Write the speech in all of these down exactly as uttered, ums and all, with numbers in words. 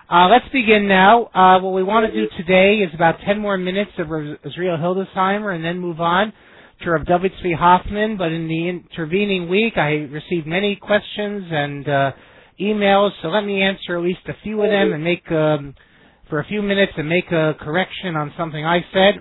Uh, let's begin now. Uh, what we want to do today is about ten more minutes of Israel Hildesheimer and then move on to Rav David Tzvi Hoffman. But in the intervening week, I received many questions and uh, emails, so let me answer at least a few of them and make, um, for a few minutes, and make a correction on something I said.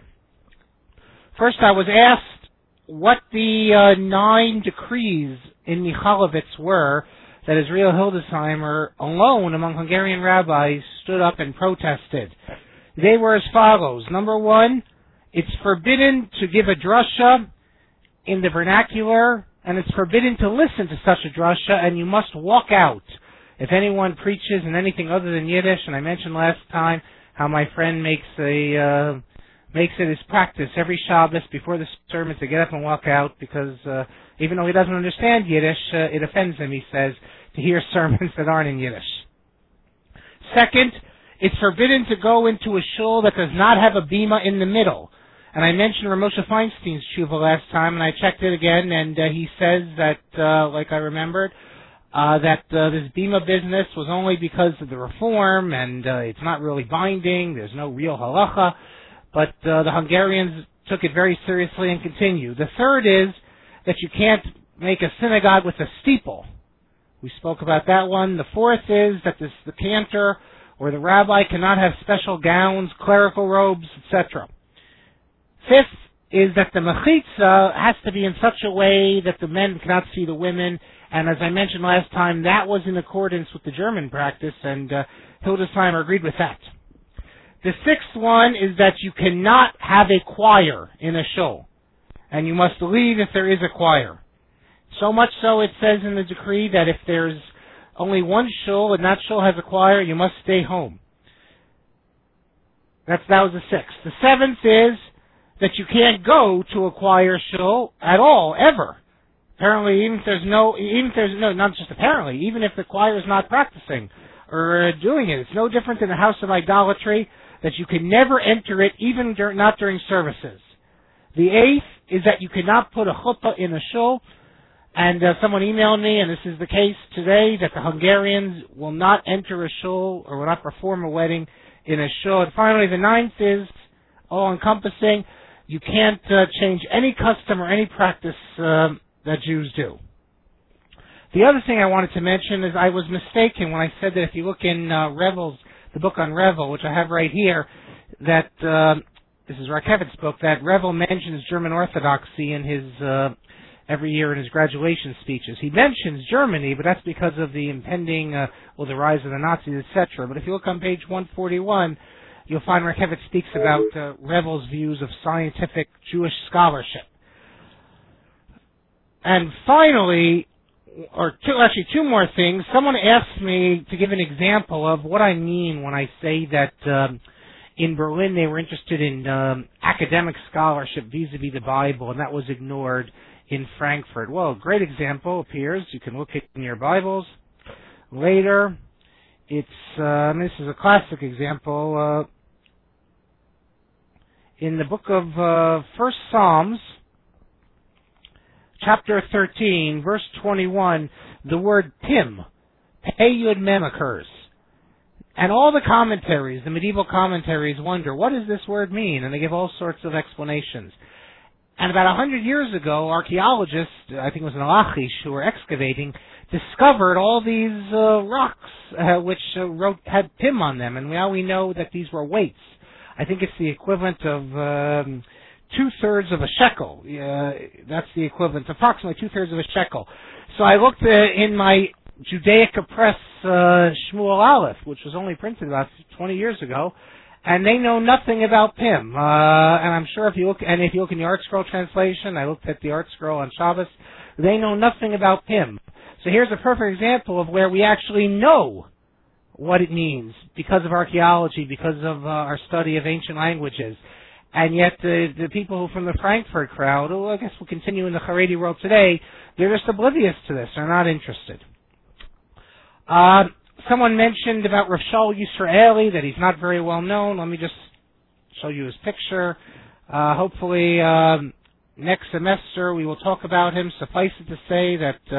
First, I was asked what the uh, nine decrees in Michalovitz were that Israel Hildesheimer, alone among Hungarian rabbis, stood up and protested. They were as follows. Number one, it's forbidden to give a drasha in the vernacular, and it's forbidden to listen to such a drasha, and you must walk out if anyone preaches in anything other than Yiddish. And I mentioned last time how my friend makes a uh, makes it his practice every Shabbos before the sermon to get up and walk out, because uh, even though he doesn't understand Yiddish, uh, it offends him, he says, to hear sermons that aren't in Yiddish. Second, it's forbidden to go into a shul that does not have a bima in the middle. And I mentioned Ramosha Feinstein's tshuva last time, and I checked it again, and uh, he says that, uh, like I remembered, uh, that uh, this bima business was only because of the reform, and uh, it's not really binding, there's no real halacha, but uh, the Hungarians took it very seriously and continue. The third is that you can't make a synagogue with a steeple. We spoke about that one. The fourth is that this, the cantor or the rabbi cannot have special gowns, clerical robes, et cetera. Fifth is that the mechitza has to be in such a way that the men cannot see the women, and as I mentioned last time, that was in accordance with the German practice, and uh, Hildesheimer agreed with that. The sixth one is that you cannot have a choir in a shul, and you must leave if there is a choir. So much so it says in the decree that if there's only one shul and that shul has a choir, you must stay home. That's, that was the sixth. The seventh is that you can't go to a choir shul at all, ever. Apparently, even if there's no, even if there's no, not just apparently, even if the choir is not practicing or uh, doing it, it's no different than a house of idolatry, that you can never enter it, even dur- not during services. The eighth is that you cannot put a chuppah in a shul, and uh, someone emailed me, and this is the case today, that the Hungarians will not enter a shul or will not perform a wedding in a shul. And finally, the ninth is all-encompassing. You can't uh, change any custom or any practice uh, that Jews do. The other thing I wanted to mention is I was mistaken when I said that if you look in uh, Revel's, the book on Revel, which I have right here, that uh, this is Rakevitz's book, that Revel mentions German Orthodoxy in his uh, every year in his graduation speeches. He mentions Germany, but that's because of the impending, uh, well, the rise of the Nazis, et cetera. But if you look on page one forty-one, you'll find Rakevitz speaks about uh, Revel's views of scientific Jewish scholarship. And finally, or two, actually two more things. Someone asked me to give an example of what I mean when I say that um, in Berlin they were interested in um, academic scholarship vis-a-vis the Bible, and that was ignored in Frankfurt. Well, a great example appears. You can look at in your Bibles later. It's uh, this is a classic example uh, in the book of uh, First Psalms, chapter thirteen, verse twenty-one. The word Pim, Pei Yud Mem, occurs, and all the commentaries, the medieval commentaries, wonder what does this word mean, and they give all sorts of explanations. And about a hundred years ago, archaeologists, I think it was in Lachish, who were excavating, discovered all these uh, rocks uh, which uh, wrote, had Pim on them, and now we know that these were weights. I think it's the equivalent of um, two-thirds of a shekel. Uh, that's the equivalent, approximately two-thirds of a shekel. So I looked uh, in my Judaica Press uh, Shmuel Aleph, which was only printed about twenty years ago, and they know nothing about Pim. Uh, and I'm sure if you look, and if you look in the Art Scroll translation, I looked at the Art Scroll on Shabbos, they know nothing about Pim. So here's a perfect example of where we actually know what it means because of archaeology, because of uh, our study of ancient languages. And yet the, the people from the Frankfurt crowd, who I guess will continue in the Haredi world today, they're just oblivious to this. They're not interested. Uh, Someone mentioned about Rav Shaul Yisraeli, that he's not very well known. Let me just show you his picture. Uh, hopefully um, next semester we will talk about him. Suffice it to say that uh,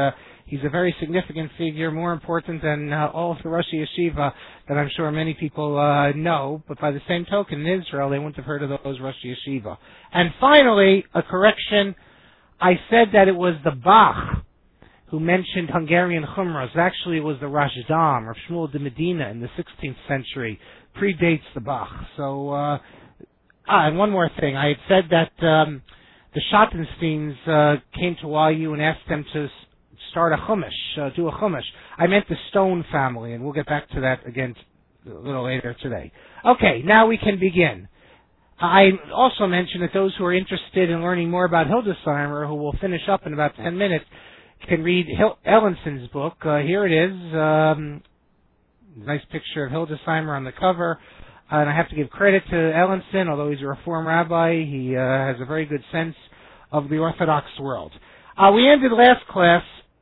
He's a very significant figure, more important than uh, all of the Rosh Yeshiva that I'm sure many people uh, know, but by the same token, in Israel, they wouldn't have heard of those Rosh Yeshiva. And finally, a correction. I said that it was the Bach who mentioned Hungarian Chumras. Actually, it was the Rashdam, or Shmuel de Medina, in the sixteenth century. Predates the Bach. So, uh, ah, and one more thing. I had said that um, the Schottensteins uh, came to Y U and asked them to start a chumash, uh, do a chumash. I meant the Stone family, and we'll get back to that again t- a little later today. Okay, now we can begin. I also mentioned that those who are interested in learning more about Hildesheimer, who will finish up in about ten minutes, can read Hil- Ellenson's book. Uh, here it is. Um, nice picture of Hildesheimer on the cover. Uh, and I have to give credit to Ellenson, although he's a Reform rabbi. He uh, has a very good sense of the Orthodox world. Uh, we ended last class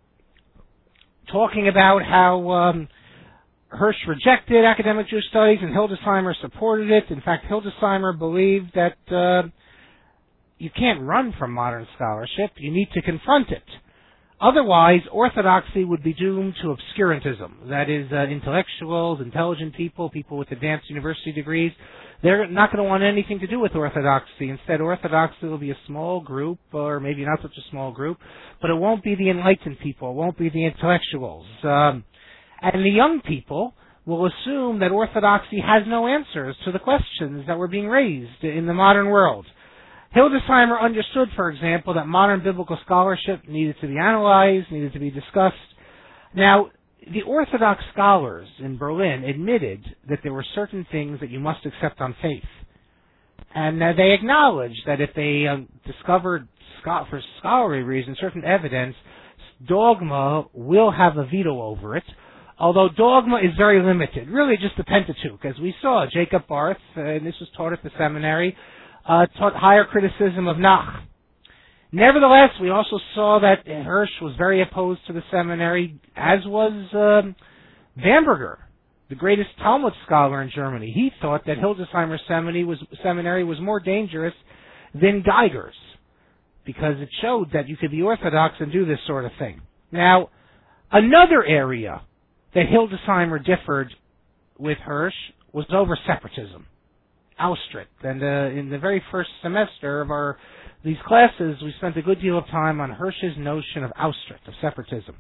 talking about how um, Hirsch rejected academic Jewish studies and Hildesheimer supported it. In fact, Hildesheimer believed that uh, you can't run from modern scholarship. You need to confront it. Otherwise, orthodoxy would be doomed to obscurantism. That is, uh, intellectuals, intelligent people, people with advanced university degrees, they're not going to want anything to do with orthodoxy. Instead, orthodoxy will be a small group, or maybe not such a small group, but it won't be the enlightened people, it won't be the intellectuals. Um, and the young people will assume that orthodoxy has no answers to the questions that were being raised in the modern world. Hildesheimer understood, for example, that modern biblical scholarship needed to be analyzed, needed to be discussed. Now, the Orthodox scholars in Berlin admitted that there were certain things that you must accept on faith. And uh, they acknowledged that if they uh, discovered, scho- for scholarly reasons, certain evidence, dogma will have a veto over it, although dogma is very limited, really just the Pentateuch. As we saw, Jacob Barth, uh, and this was taught at the seminary, uh, taught higher criticism of Nach. Nevertheless, we also saw that Hirsch was very opposed to the seminary, as was um, Bamberger, the greatest Talmud scholar in Germany. He thought that Hildesheimer seminary was, seminary was more dangerous than Geiger's, because it showed that you could be Orthodox and do this sort of thing. Now, another area that Hildesheimer differed with Hirsch was over separatism, Austritt. And uh, in the very first semester of our these classes, we spent a good deal of time on Hirsch's notion of Austritt, of separatism.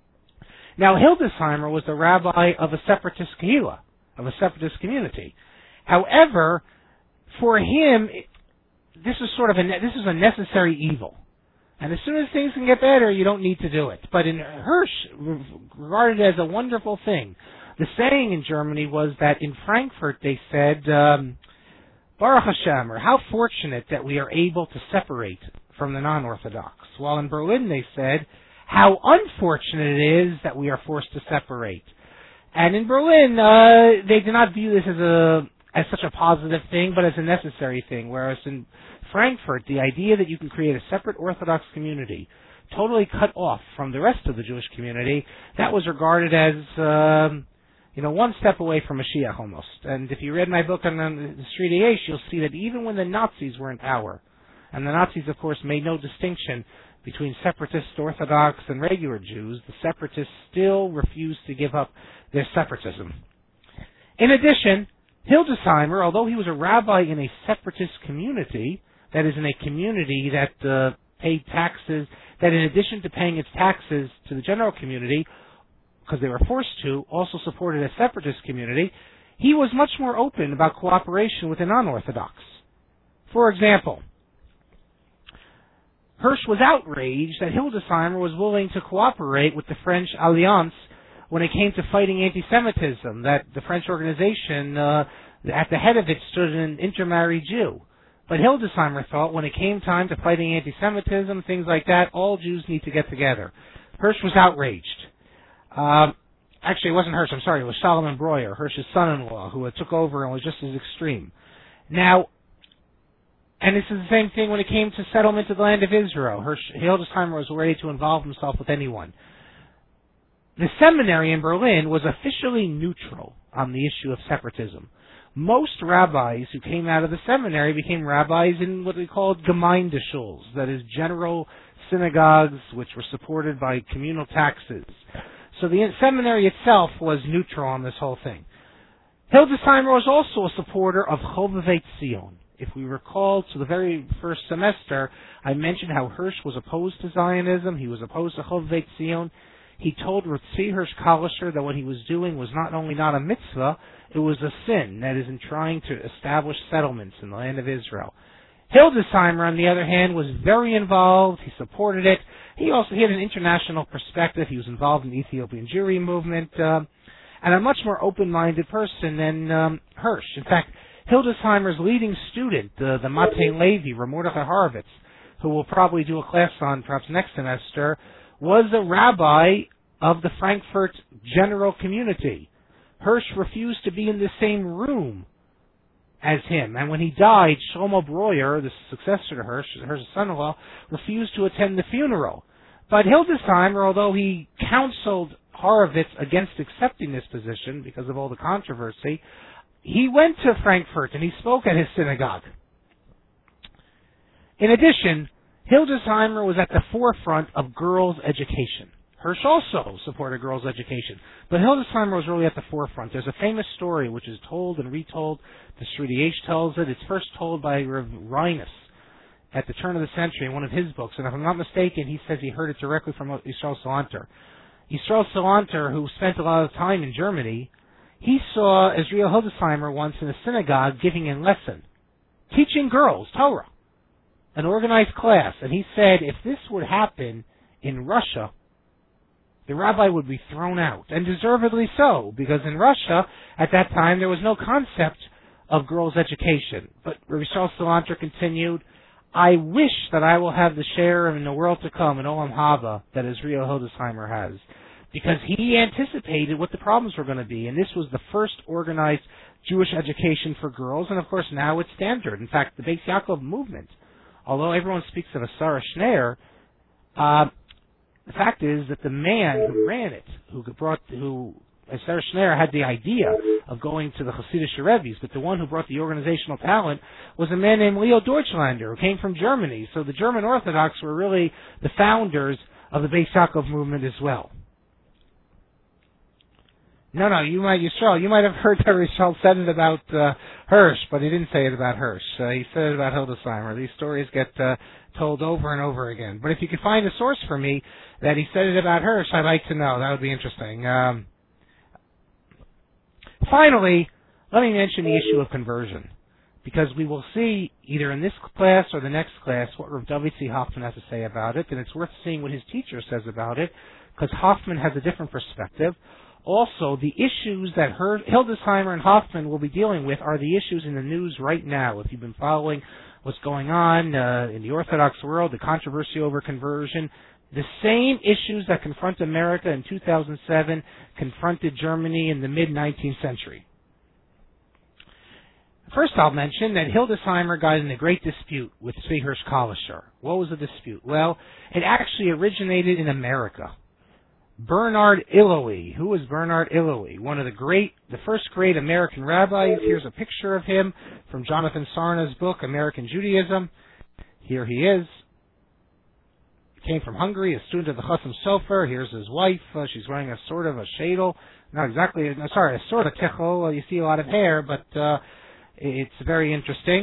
Now, Hildesheimer was the rabbi of a separatist kehillah, of a separatist community. However, for him, this is sort of a this is a necessary evil. And as soon as things can get better, you don't need to do it. But in Hirsch, regarded as a wonderful thing. The saying in Germany was that in Frankfurt they said, um, Baruch Hashem, or how fortunate that we are able to separate from the non-Orthodox. While in Berlin they said, how unfortunate it is that we are forced to separate. And in Berlin, uh, they did not view this as a as such a positive thing, but as a necessary thing. Whereas in Frankfurt, the idea that you can create a separate Orthodox community, totally cut off from the rest of the Jewish community, that was regarded as, um, you know, one step away from Mashiach almost. And if you read my book on the Street Eish, you'll see that even when the Nazis were in power, and the Nazis, of course, made no distinction between separatist Orthodox and regular Jews, the separatists still refused to give up their separatism. In addition, Hildesheimer, although he was a rabbi in a separatist community, that is, in a community that uh, paid taxes, that in addition to paying its taxes to the general community, because they were forced to, also supported a separatist community, he was much more open about cooperation with the non-Orthodox. For example, Hirsch was outraged that Hildesheimer was willing to cooperate with the French Alliance when it came to fighting anti-Semitism, that the French organization, uh, at the head of it stood an intermarried Jew. But Hildesheimer thought when it came time to fighting anti-Semitism, things like that, all Jews need to get together. Hirsch was outraged. Um, actually, it wasn't Hirsch, I'm sorry, it was Solomon Breuer, Hirsch's son-in-law, who took over and was just as extreme. Now, and this is the same thing when it came to settlement of the land of Israel. Hirsch, Hildesheimer was ready to involve himself with anyone. The seminary in Berlin was officially neutral on the issue of separatism. most rabbis who came out of the seminary became rabbis in what we called Gemeindeschuls, that is, general synagogues which were supported by communal taxes. So the seminary itself was neutral on this whole thing. Hildesheimer was also a supporter of Chovevei Tzion. If we recall to the very first semester, I mentioned how Hirsch was opposed to Zionism. He was opposed to Chovevei Tzion. He told Tzvi Hirsch Kalischer that what he was doing was not only not a mitzvah, it was a sin, that is, in trying to establish settlements in the land of Israel. Hildesheimer, on the other hand, was very involved. He supported it. He also he had an international perspective. He was involved in the Ethiopian Jewry movement, uh, and a much more open-minded person than um, Hirsch. In fact, Hildesheimer's leading student, uh, the Mate Levi, Mordechai Horowitz, who we'll probably do a class on perhaps next semester, was a rabbi of the Frankfurt general community. Hirsch refused to be in the same room as him, and when he died, Shlomo Breuer, the successor to Hirsch, Hirsch's son-in-law, refused to attend the funeral. But Hildesheimer, although he counseled Horowitz against accepting this position because of all the controversy, he went to Frankfurt and he spoke at his synagogue. In addition, Hildesheimer was at the forefront of girls' education. Hirsch also supported girls' education, but Hildesheimer was really at the forefront. There's a famous story which is told and retold. The Shridi H tells it. It's first told by Rav Reines at the turn of the century in one of his books, and if I'm not mistaken, he says he heard it directly from Yisrael Salanter. Yisrael Salanter, who spent a lot of time in Germany, he saw Israel Hildesheimer once in a synagogue giving a lesson, teaching girls Torah, an organized class, and he said if this would happen in Russia, the rabbi would be thrown out, and deservedly so, because in Russia, at that time, there was no concept of girls' education. But Rabbi Yisrael Salanter continued, I wish that I will have the share in the world to come in Olam Haba that Israel Hildesheimer has, because he anticipated what the problems were going to be, and this was the first organized Jewish education for girls, and of course now it's standard. In fact, the Beis Yaakov movement, although everyone speaks of a Sarah Schneer, uh, the fact is that the man who ran it, who brought, who, Sarah Schneer had the idea of going to the Hasidic Rebbe's, but the one who brought the organizational talent was a man named Leo Deutschlander, who came from Germany. So the German Orthodox were really the founders of the Beis Yaakov movement as well. No, no, you might, Yisrael, you might have heard that Yisrael said it about uh, Hirsch, but he didn't say it about Hirsch. Uh, he said it about Hildesheimer. These stories get uh, told over and over again. But if you could find a source for me that he said it about Hirsch, I'd like to know. That would be interesting. Um, finally, let me mention the issue of conversion, because we will see either in this class or the next class what Rav David C. Hoffman has to say about it, and it's worth seeing what his teacher says about it, because Hoffman has a different perspective. Also, the issues that Hildesheimer and Hoffman will be dealing with are the issues in the news right now. If you've been following what's going on uh, in the Orthodox world, the controversy over conversion, the same issues that confront America in two thousand seven confronted Germany in the mid-nineteenth century. First, I'll mention that Hildesheimer got in a great dispute with Tzvi Hirsch Kalischer. What was the dispute? Well, it actually originated in America. Bernard Illowy. Who was Bernard Illowy? One of the great, the first great American rabbis. Here's a picture of him from Jonathan Sarna's book, American Judaism. Here he is. He came from Hungary, a student of the Chasam Sofer. Here's his wife. Uh, she's wearing a sort of a shadel. Not exactly, no, sorry, a sort of tichel. Uh, you see a lot of hair, but uh, it's very interesting.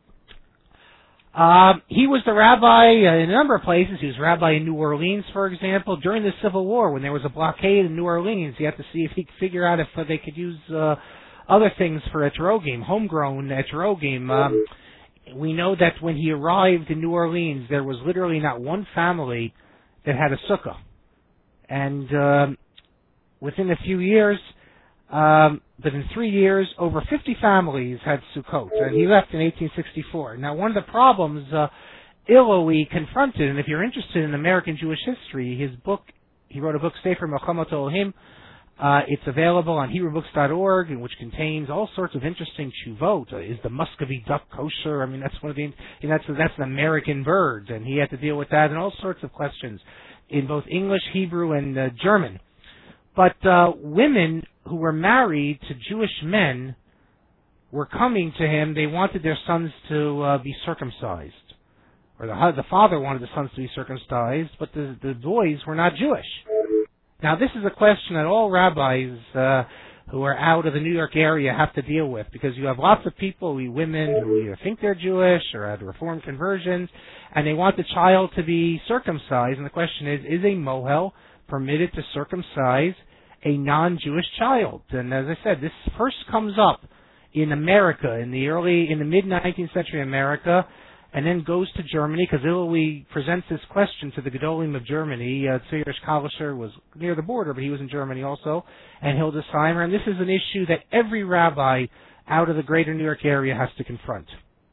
Um, he was the rabbi uh, in a number of places. He was rabbi in New Orleans, for example. During the Civil War, when there was a blockade in New Orleans, he had to see if he could figure out if uh, they could use uh, other things for etrogim, homegrown etrogim. Um, we know that when he arrived in New Orleans, there was literally not one family that had a sukkah. And um, within a few years, um, but in three years, over fifty families had Sukkot, and he left in eighteen sixty-four. Now, one of the problems uh, Illowy confronted, and if you're interested in American Jewish history, his book, he wrote a book, Sefer Melchamat Elohim. Uh, it's available on Hebrew Books dot org, and which contains all sorts of interesting tshuvot. Uh, is the Muscovy duck kosher? I mean, that's one of the, you know, that's that's an American bird, and he had to deal with that, and all sorts of questions in both English, Hebrew, and uh, German. But uh, women who were married to Jewish men were coming to him. They wanted their sons to uh, be circumcised. Or the, the father wanted the sons to be circumcised, but the, the boys were not Jewish. Now, this is a question that all rabbis uh, who are out of the New York area have to deal with, because you have lots of people, women, who either think they're Jewish or had Reformed conversions, and they want the child to be circumcised. And the question is, is a mohel permitted to circumcise a non-Jewish child? And as I said, this first comes up in America, in the early, in the mid-nineteenth century America, and then goes to Germany, because Illowy presents this question to the Gedolim of Germany. Uh, Tzirish Kalischer was near the border, but he was in Germany also, and Hildesheimer. And this is an issue that every rabbi out of the greater New York area has to confront.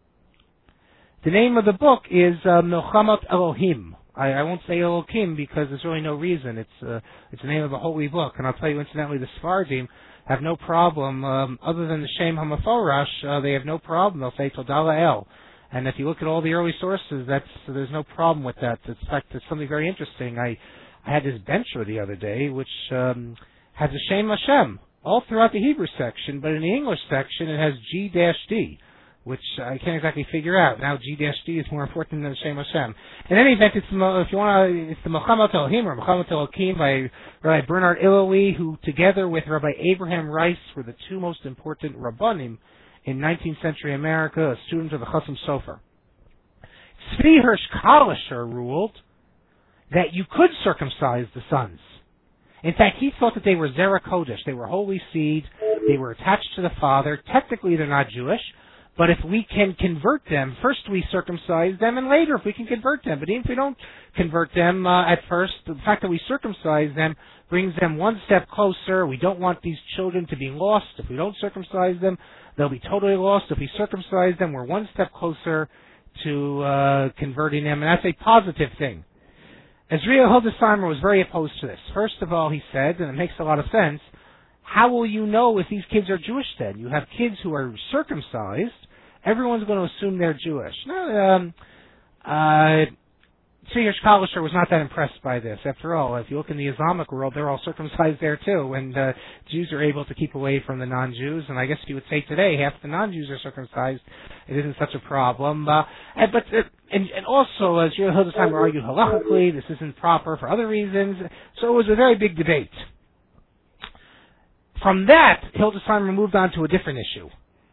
The name of the book is uh, Milchamat Elohim. I, I won't say Elohim because there's really no reason. It's uh, it's the name of a holy book. And I'll tell you, incidentally, the Sephardim have no problem, um, other than the Shem HaMaforash, uh, they have no problem. They'll say Todah La'el. And if you look at all the early sources, that's so there's no problem with that. In fact, it's something very interesting. I I had this bencher the other day, which um, has a Shem Hashem all throughout the Hebrew section, but in the English section it has G D, which I can't exactly figure out. Now G D is more important than the Shem Hashem. In any event, it's if you want to, it's the Milchamat Elohim or Milchamat Elohim by Rabbi Bernard Illowy, who together with Rabbi Abraham Rice were the two most important Rabbanim in nineteenth century America, a student of the Chasam Sofer. Tzvi Hirsch Kalischer ruled that you could circumcise the sons. In fact, he thought that they were Zerah Kodesh. They were holy seed. They were attached to the father. Technically, they're not Jewish, but if we can convert them, first we circumcise them, and later if we can convert them. But even if we don't convert them uh, at first, the fact that we circumcise them brings them one step closer. We don't want these children to be lost. If we don't circumcise them, they'll be totally lost. If we circumcise them, we're one step closer to uh, converting them, and that's a positive thing. Azriel Hildesheimer was very opposed to this. First of all, he said, and it makes a lot of sense, how will you know if these kids are Jewish then? You have kids who are circumcised, everyone's going to assume they're Jewish. Now, um, uh, Tzvi Kalischer was not that impressed by this. After all, if you look in the Islamic world, they're all circumcised there too, and uh, Jews are able to keep away from the non-Jews. And I guess if you would say today half the non-Jews are circumcised, it isn't such a problem. Uh, and, but uh, and, and also, as Azriel Hildesheimer argued halachically, this isn't proper for other reasons. So it was a very big debate. From that, Hildesheimer moved on to a different issue.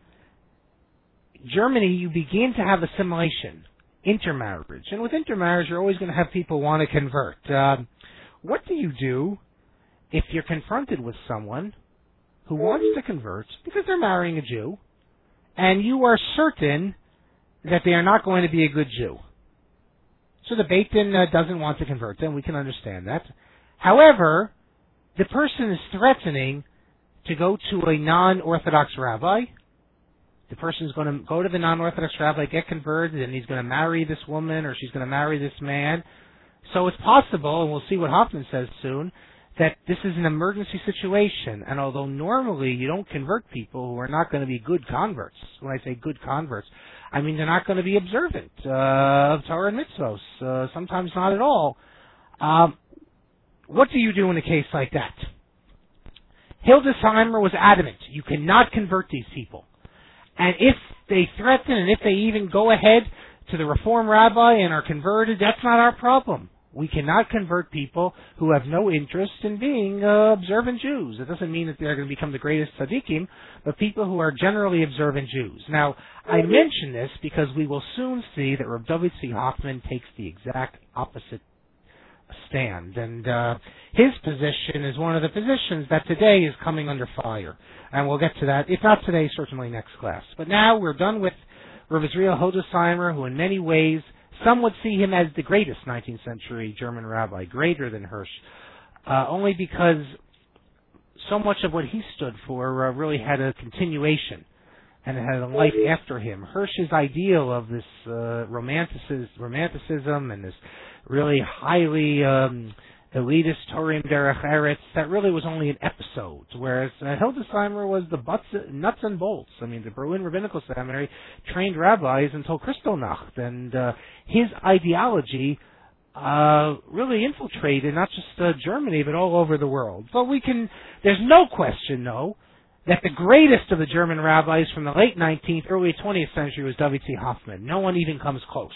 Germany, you begin to have assimilation. Intermarriage. And with intermarriage, you're always going to have people want to convert. Uh, what do you do if you're confronted with someone who wants to convert because they're marrying a Jew, and you are certain that they are not going to be a good Jew? So the Beit Din uh, doesn't want to convert them. We can understand that. However, the person is threatening to go to a non-Orthodox rabbi. The person is going to go to the non-Orthodox rabbi, get converted, and he's going to marry this woman or she's going to marry this man. So it's possible, and we'll see what Hoffman says soon, that this is an emergency situation. And although normally you don't convert people who are not going to be good converts, when I say good converts, I mean they're not going to be observant uh, of Torah and mitzvos, uh, sometimes not at all. Um, what do you do in a case like that? Hildesheimer was adamant. You cannot convert these people. And if they threaten and if they even go ahead to the Reform rabbi and are converted, that's not our problem. We cannot convert people who have no interest in being uh, observant Jews. It doesn't mean that they're going to become the greatest tzaddikim, but people who are generally observant Jews. Now, I mention this because we will soon see that Rav David Tzvi Hoffman takes the exact opposite stand. And uh, his position is one of the positions that today is coming under fire. And we'll get to that, if not today, certainly next class. But now we're done with Rav Azriel Hildesheimer, who in many ways, some would see him as the greatest nineteenth century German rabbi, greater than Hirsch, uh, only because so much of what he stood for uh, really had a continuation and it had a life after him. Hirsch's ideal of this uh, romanticism, romanticism and this really highly um, elitist Torim Derech Eretz, that really was only an episode, whereas uh, Hildesheimer was the butts, nuts and bolts. I mean, the Berlin Rabbinical Seminary trained rabbis until Kristallnacht, and uh, his ideology uh, really infiltrated not just uh, Germany, but all over the world. But we can, there's no question, though, that the greatest of the German rabbis from the late nineteenth, early twentieth century was W T Hoffman. No one even comes close.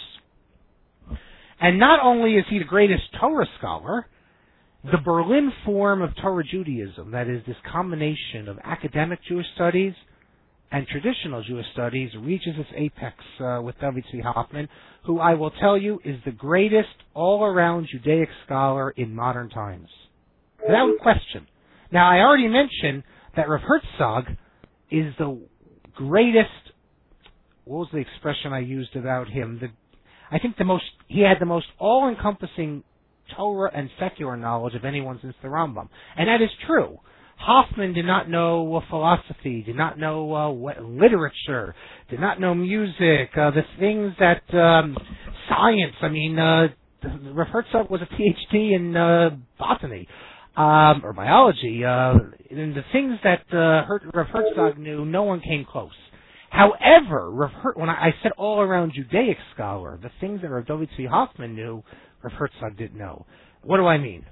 And not only is he the greatest Torah scholar, the Berlin form of Torah Judaism, that is this combination of academic Jewish studies and traditional Jewish studies, reaches its apex uh, with W T Hoffman, who I will tell you is the greatest all-around Judaic scholar in modern times. Without question. Now, I already mentioned that Rav Herzog is the greatest, what was the expression I used about him? The, I think the most, he had the most all-encompassing Torah and secular knowledge of anyone since the Rambam. And that is true. Hoffman did not know uh, philosophy, did not know uh, what, literature, did not know music, uh, the things that, um, science, I mean, uh, Rav Herzog was a P H D in uh, botany, um, or biology, uh, and the things that uh, Her- Rav Herzog knew, no one came close. However, Rav Her- when I, I said all-around Judaic scholar, the things that Rav David Tzvi Hoffman knew, Rav Herzog didn't know. What do I mean?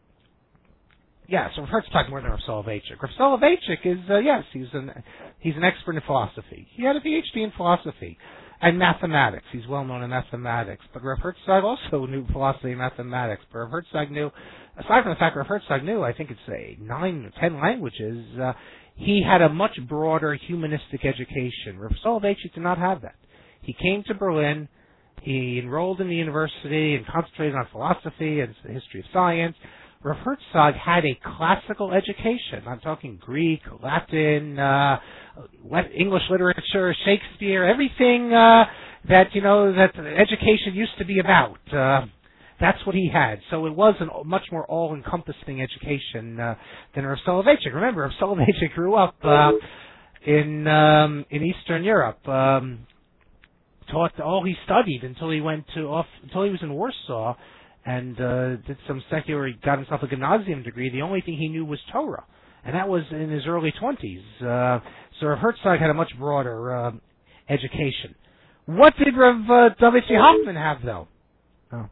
Yeah, so Rav Herzog more than Rav Soloveitchik. Rav Soloveitchik is, uh, yes, he's an he's an expert in philosophy. He had a P H D in philosophy and mathematics. He's well known in mathematics. But Rav Herzog also knew philosophy and mathematics. But Rav Herzog knew, aside from the fact Rav Herzog knew, I think it's say nine or ten languages, uh, he had a much broader humanistic education. Rav Soloveitchik did not have that. He came to Berlin. He enrolled in the university and concentrated on philosophy and the history of science. Rav Herzog had a classical education. I'm talking Greek, Latin, uh, English literature, Shakespeare, everything uh, that, you know, that education used to be about. Uh, that's what he had. So it was a much more all-encompassing education uh, than Rav Soloveitchik. Remember, Rav Soloveitchik grew up uh, in um, in Eastern Europe. Um, taught all he studied until he went to off until he was in Warsaw. And uh, did some secular, he got himself a gymnasium degree. The only thing he knew was Torah, and that was in his early twenties. Uh, so Rav Herzog had a much broader uh, education. What did Rav uh, David Tzvi Hoffman have, though? Oh.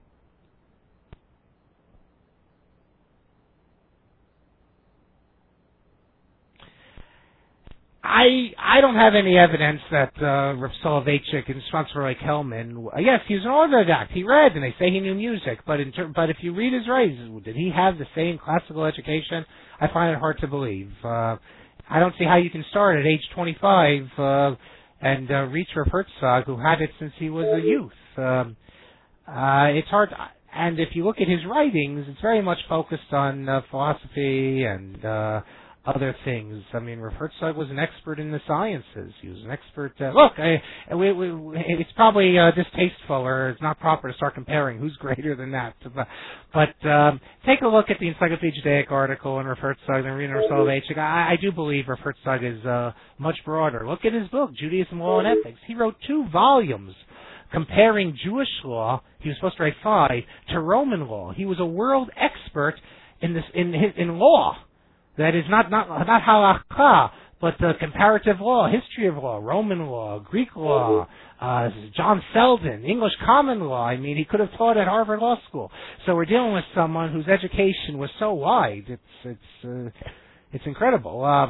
I I don't have any evidence that uh, Rav Soloveitchik and Schwarzwald Hellman. Uh, yes, he was an autodidact. He read, and they say he knew music. But in ter- but if you read his writings, did he have the same classical education? I find it hard to believe. Uh, I don't see how you can start at age twenty-five uh, and uh, reach Rav Herzog, who had it since he was a youth. Um, uh, it's hard. To, and if you look at his writings, it's very much focused on uh, philosophy and Uh, other things. I mean, Rav Herzog was an expert in the sciences. He was an expert. Uh, look, I, we, we, it's probably uh, distasteful, or it's not proper to start comparing who's greater than that. But, but um, take a look at the Encyclopedia Judaic article on Rav Herzog and Rav Soloveitchik. I, I do believe Rav Herzog is uh, much broader. Look at his book, Judaism, Law, and Ethics. He wrote two volumes comparing Jewish law. He was supposed to write five to Roman law. He was a world expert in this in his, in law. That is not not not halakha, but uh, comparative law, history of law, Roman law, Greek law, uh, John Selden, English common law. I mean, he could have taught at Harvard Law School. So we're dealing with someone whose education was so wide. It's it's uh, it's incredible. Uh,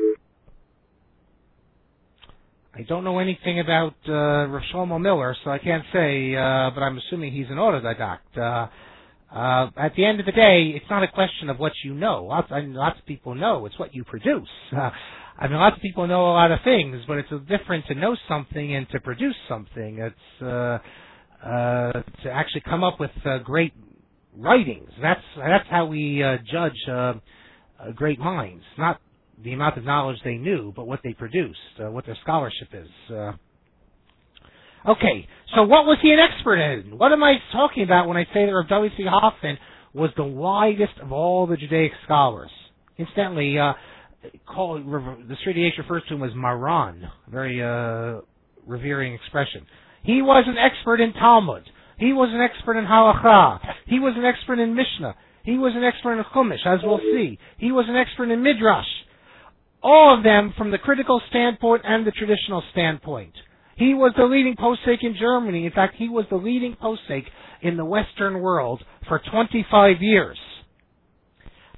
I don't know anything about uh, Rav Shlomo Miller, so I can't say, uh, but I'm assuming he's an autodidact. Uh, Uh, at the end of the day, it's not a question of what you know. Lots, I mean, lots of people know. It's what you produce. Uh, I mean, lots of people know a lot of things, but it's different to know something and to produce something. It's uh, uh, to actually come up with uh, great writings. That's that's how we uh, judge uh, uh, great minds. Not the amount of knowledge they knew, but what they produced, uh, what their scholarship is. Uh, Okay, so what was he an expert in? What am I talking about when I say that Rav David Tzvi Hoffman was the widest of all the Judaic scholars? Incidentally, uh, call, the Sridei Eish refers to him as Maran, a very uh, revering expression. He was an expert in Talmud. He was an expert in Halakha. He was an expert in Mishnah. He was an expert in Chumash, as we'll see. He was an expert in Midrash. All of them from the critical standpoint and the traditional standpoint. He was the leading posek in Germany. In fact, he was the leading posek in the Western world for twenty-five years.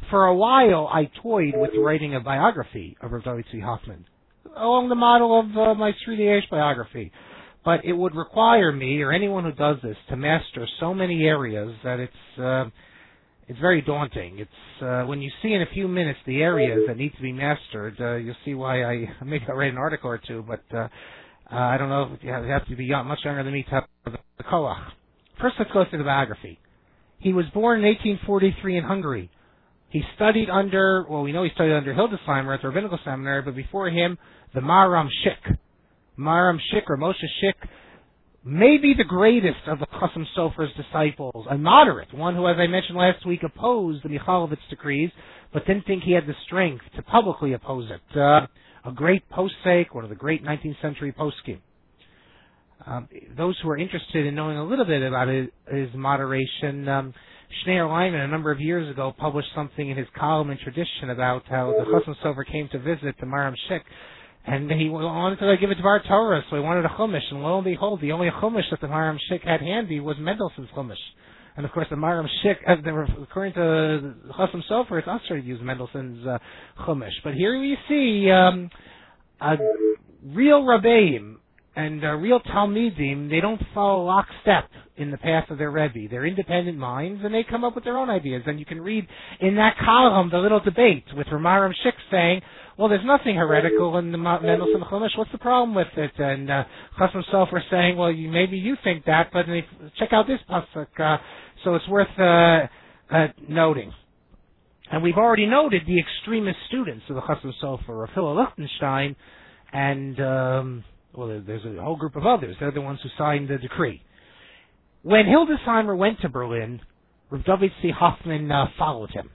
for a while, I toyed with writing a biography of Rav David Tzvi Hoffman, along the model of uh, my Sri Eish biography. But it would require me, or anyone who does this, to master so many areas that it's uh, it's very daunting. It's uh, when you see in a few minutes the areas that need to be mastered, uh, you'll see why I maybe I'll write an article or two. But uh, uh, I don't know if you have, you have to be young, much younger than me to have the koach. First, let's go through the biography. He was born in eighteen forty-three in Hungary. He studied under, well, we know he studied under Hildesheimer at the Rabbinical Seminary, but before him, the Maharam Schick. Maharam Schick, or Moshe Schick, maybe the greatest of the Chasam Sofer's disciples, a moderate, one who, as I mentioned last week, opposed the Michalovitz decrees, but didn't think he had the strength to publicly oppose it. Uh, a great posek, one of the great nineteenth century poskim. Um, those who are interested in knowing a little bit about his, his moderation, um, Schneur Lyman, a number of years ago, published something in his column in Tradition about how the Chasam Sofer came to visit the Maharam Schick, and he wanted to give it to Bar Torah, so he wanted a Chumash, and lo and behold, the only Chumash that the Maharam Schick had handy was Mendelssohn's Chumash. And of course, the Maharam Schick, as they were, according to Chasam Sofer, it's also to use Mendelssohn's uh, Chumash. But here we see um, a real Rabbeim and uh, real Talmidim. They don't follow lockstep in the path of their Rebbe. They're independent minds, and they come up with their own ideas. And you can read in that column the little debate with Maharam Schick saying, well, there's nothing heretical in the Mendelssohn Chumash. What's the problem with it? And uh, Chasam Sofer saying, well, you, maybe you think that, but if, check out this pasuk. Uh, so it's worth uh, uh, noting. And we've already noted the extremist students of the Chasam Sofer, Philo Lichtenstein, and um, well, there's a whole group of others. They're the ones who signed the decree. When Hildesheimer went to Berlin, Rav David Tzvi Hoffman uh, followed him.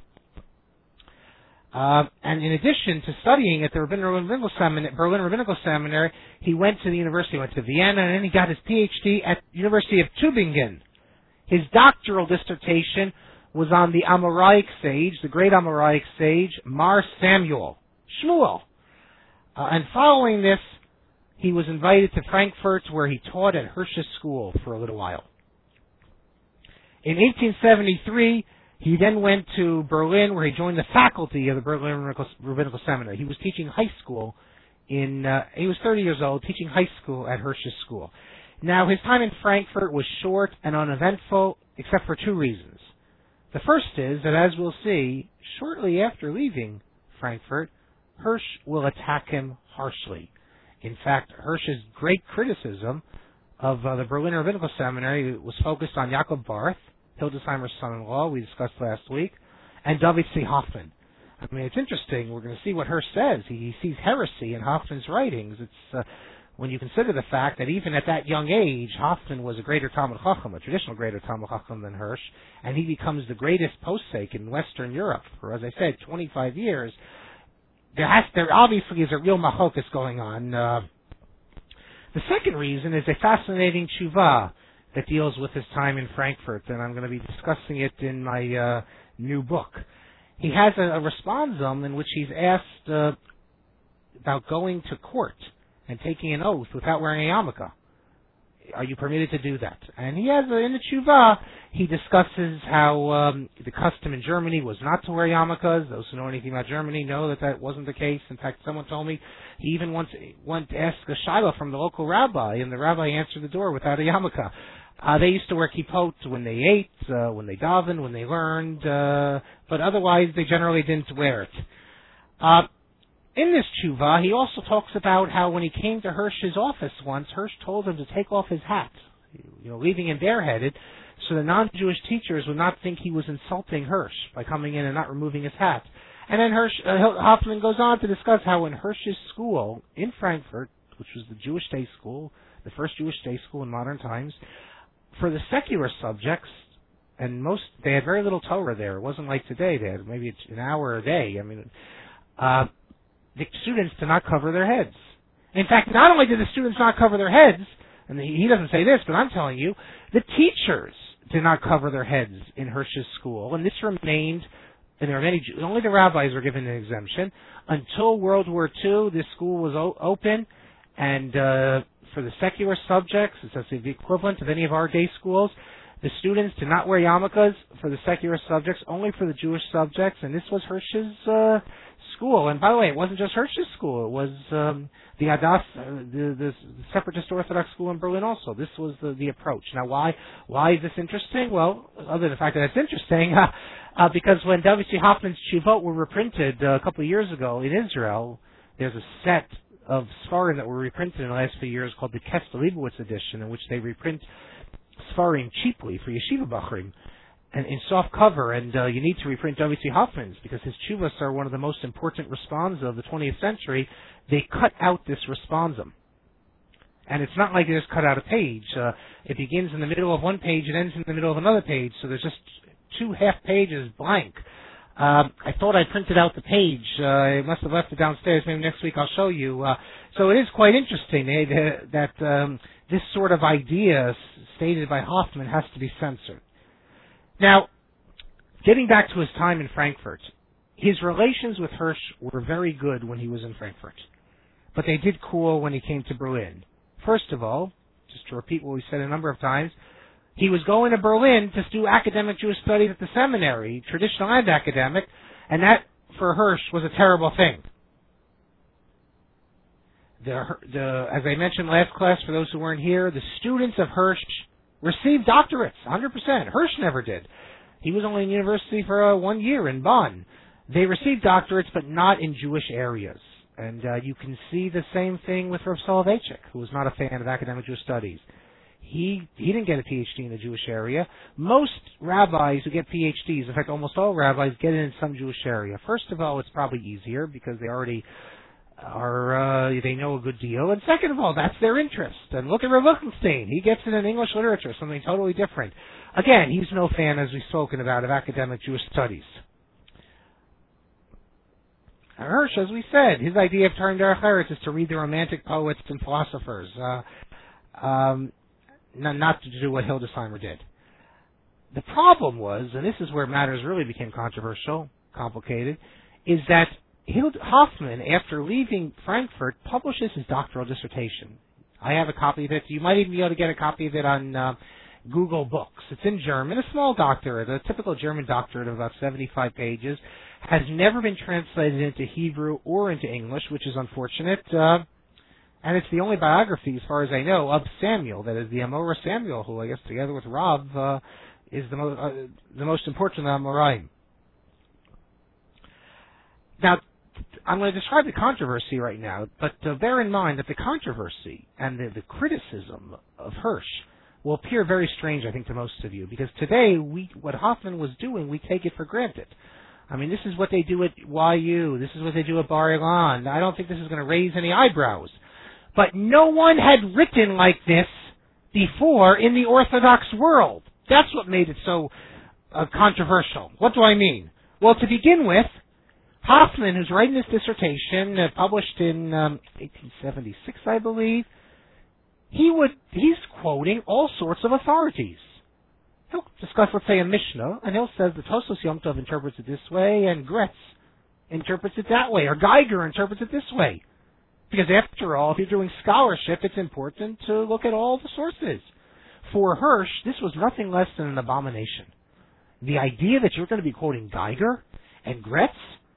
Uh, and in addition to studying at the Berlin Rabbinical Seminary, Berlin Rabbinical Seminary, he went to the university, went to Vienna, and then he got his P H D at the University of Tübingen. His doctoral dissertation was on the Amoraic sage, the great Amoraic sage, Mar Samuel Shmuel. Uh, and following this, he was invited to Frankfurt, where he taught at Hirsch's school for a little while. In eighteen seventy-three, he then went to Berlin, where he joined the faculty of the Berlin Rabbinical, Rabbinical Seminary. He was teaching high school in, uh, he was thirty years old, teaching high school at Hirsch's school. Now, his time in Frankfurt was short and uneventful, except for two reasons. The first is that, as we'll see, shortly after leaving Frankfurt, Hirsch will attack him harshly. In fact, Hirsch's great criticism of uh, the Berlin Rabbinical Seminary was focused on Jacob Barth, Hildesheimer's son-in-law, we discussed last week, and David Tzvi Hoffman. I mean, it's interesting. We're going to see what Hirsch says. He, he sees heresy in Hoffman's writings. It's uh, when you consider the fact that even at that young age, Hoffman was a greater Talmud Chacham, a traditional greater Talmud Chacham than Hirsch, and he becomes the greatest posek in Western Europe for, as I said, twenty-five years. There has there obviously is a real machokas going on. Uh, the second reason is a fascinating tshuva that deals with his time in Frankfurt, and I'm going to be discussing it in my uh, new book. He has a, a responsum in which he's asked uh, about going to court and taking an oath without wearing a yarmulke. Are you permitted to do that? And he has, a, in the tshuva, he discusses how um, the custom in Germany was not to wear yarmulkes. Those who know anything about Germany know that that wasn't the case. In fact, someone told me he even once went to ask a shiloh from the local rabbi, and the rabbi answered the door without a yarmulke. Uh, they used to wear kippot when they ate, uh, when they davened, when they learned, uh, but otherwise they generally didn't wear it. Uh, in this tshuva, he also talks about how when he came to Hirsch's office once, Hirsch told him to take off his hat, you know, leaving him bareheaded, so the non-Jewish teachers would not think he was insulting Hirsch by coming in and not removing his hat. And then Hirsch, uh, Hoffman goes on to discuss how in Hirsch's school in Frankfurt, which was the Jewish day school, the first Jewish day school in modern times, for the secular subjects, and most, they had very little Torah there. It wasn't like today. They had maybe an hour a day. I mean, uh, the students did not cover their heads. In fact, not only did the students not cover their heads, and he doesn't say this, but I'm telling you, the teachers did not cover their heads in Hirsch's school, and this remained, and there were many, only the rabbis were given an exemption. Until World War Two, this school was o- open, and uh, for the secular subjects, it's the equivalent of any of our day schools, The students did not wear yarmulkes for the secular subjects, only for the Jewish subjects, and this was Hirsch's uh, school. And by the way, it wasn't just Hirsch's school. It was um, the Adas, uh, the, the separatist Orthodox school in Berlin also. This was the, the approach. Now, why why is this interesting? Well, other than the fact that it's interesting, uh, uh, because when W C Hoffman's Tshuvot were reprinted uh, a couple of years ago in Israel, there's a set of Sfarim that were reprinted in the last few years called the Kester Leibowitz edition, in which they reprint Sfarim cheaply for yeshiva bachrim and in soft cover, and uh, you need to reprint W C Hoffman's because his tshuvos are one of the most important responsa of the twentieth century. They cut out this responsum, and it's not like they just cut out a page. Uh, it begins in the middle of one page and ends in the middle of another page, so there's just two half pages blank. Um, I thought I printed out the page. Uh, I must have left it downstairs. Maybe next week I'll show you. Uh, so it is quite interesting eh, that um, this sort of idea stated by Hoffman has to be censored. Now, getting back to his time in Frankfurt, his relations with Hirsch were very good when he was in Frankfurt, but they did cool when he came to Berlin. First of all, just to repeat what we said a number of times, he was going to Berlin to do academic Jewish studies at the seminary, traditional and academic, and that, for Hirsch, was a terrible thing. The, the, as I mentioned last class, for those who weren't here, the students of Hirsch received doctorates, one hundred percent. Hirsch never did. He was only in university for uh, one year in Bonn. They received doctorates, but not in Jewish areas. And uh, you can see the same thing with Rav Soloveitchik, who was not a fan of academic Jewish studies. He he didn't get a P H D in the Jewish area. Most rabbis who get P H Ds, in fact, almost all rabbis, get it in some Jewish area. First of all, it's probably easier because they already are, uh, they know a good deal. And second of all, that's their interest. And look at Rav Lichtenstein. He gets it in English literature, something totally different. Again, he's no fan, as we've spoken about, of academic Jewish studies. Hirsch, as we said, his idea of Tarim Derech Eretz is to read the romantic poets and philosophers. Uh, um, Not, not to do what Hildesheimer did. The problem was, and this is where matters really became controversial, complicated, is that Hild- Hoffman, after leaving Frankfurt, publishes his doctoral dissertation. I have a copy of it. You might even be able to get a copy of it on uh, Google Books. It's in German, a small doctorate, a typical German doctorate of about seventy-five pages, has never been translated into Hebrew or into English, which is unfortunate. Uh, And it's the only biography, as far as I know, of Samuel. That is the Amora Samuel, who I guess together with Rav uh, is the, mo- uh, the most important Amoraim. Now, I'm going to describe the controversy right now, but uh, bear in mind that the controversy and the, the criticism of Hirsch will appear very strange, I think, to most of you, because today, we what Hoffman was doing, we take it for granted. I mean, this is what they do at Y U. This is what they do at Bar Ilan. I don't think this is going to raise any eyebrows. But no one had written like this before in the Orthodox world. That's what made it so uh, controversial. What do I mean? Well, to begin with, Hoffman, who's writing this dissertation, uh, published in um, eighteen seventy-six, I believe, he would he's quoting all sorts of authorities. He'll discuss, let's say, a Mishnah, and he'll say the Tosfos Yom Tov interprets it this way, and Gretz interprets it that way, or Geiger interprets it this way. Because after all, if you're doing scholarship, it's important to look at all the sources. For Hirsch, this was nothing less than an abomination. The idea that you're going to be quoting Geiger and Gretz?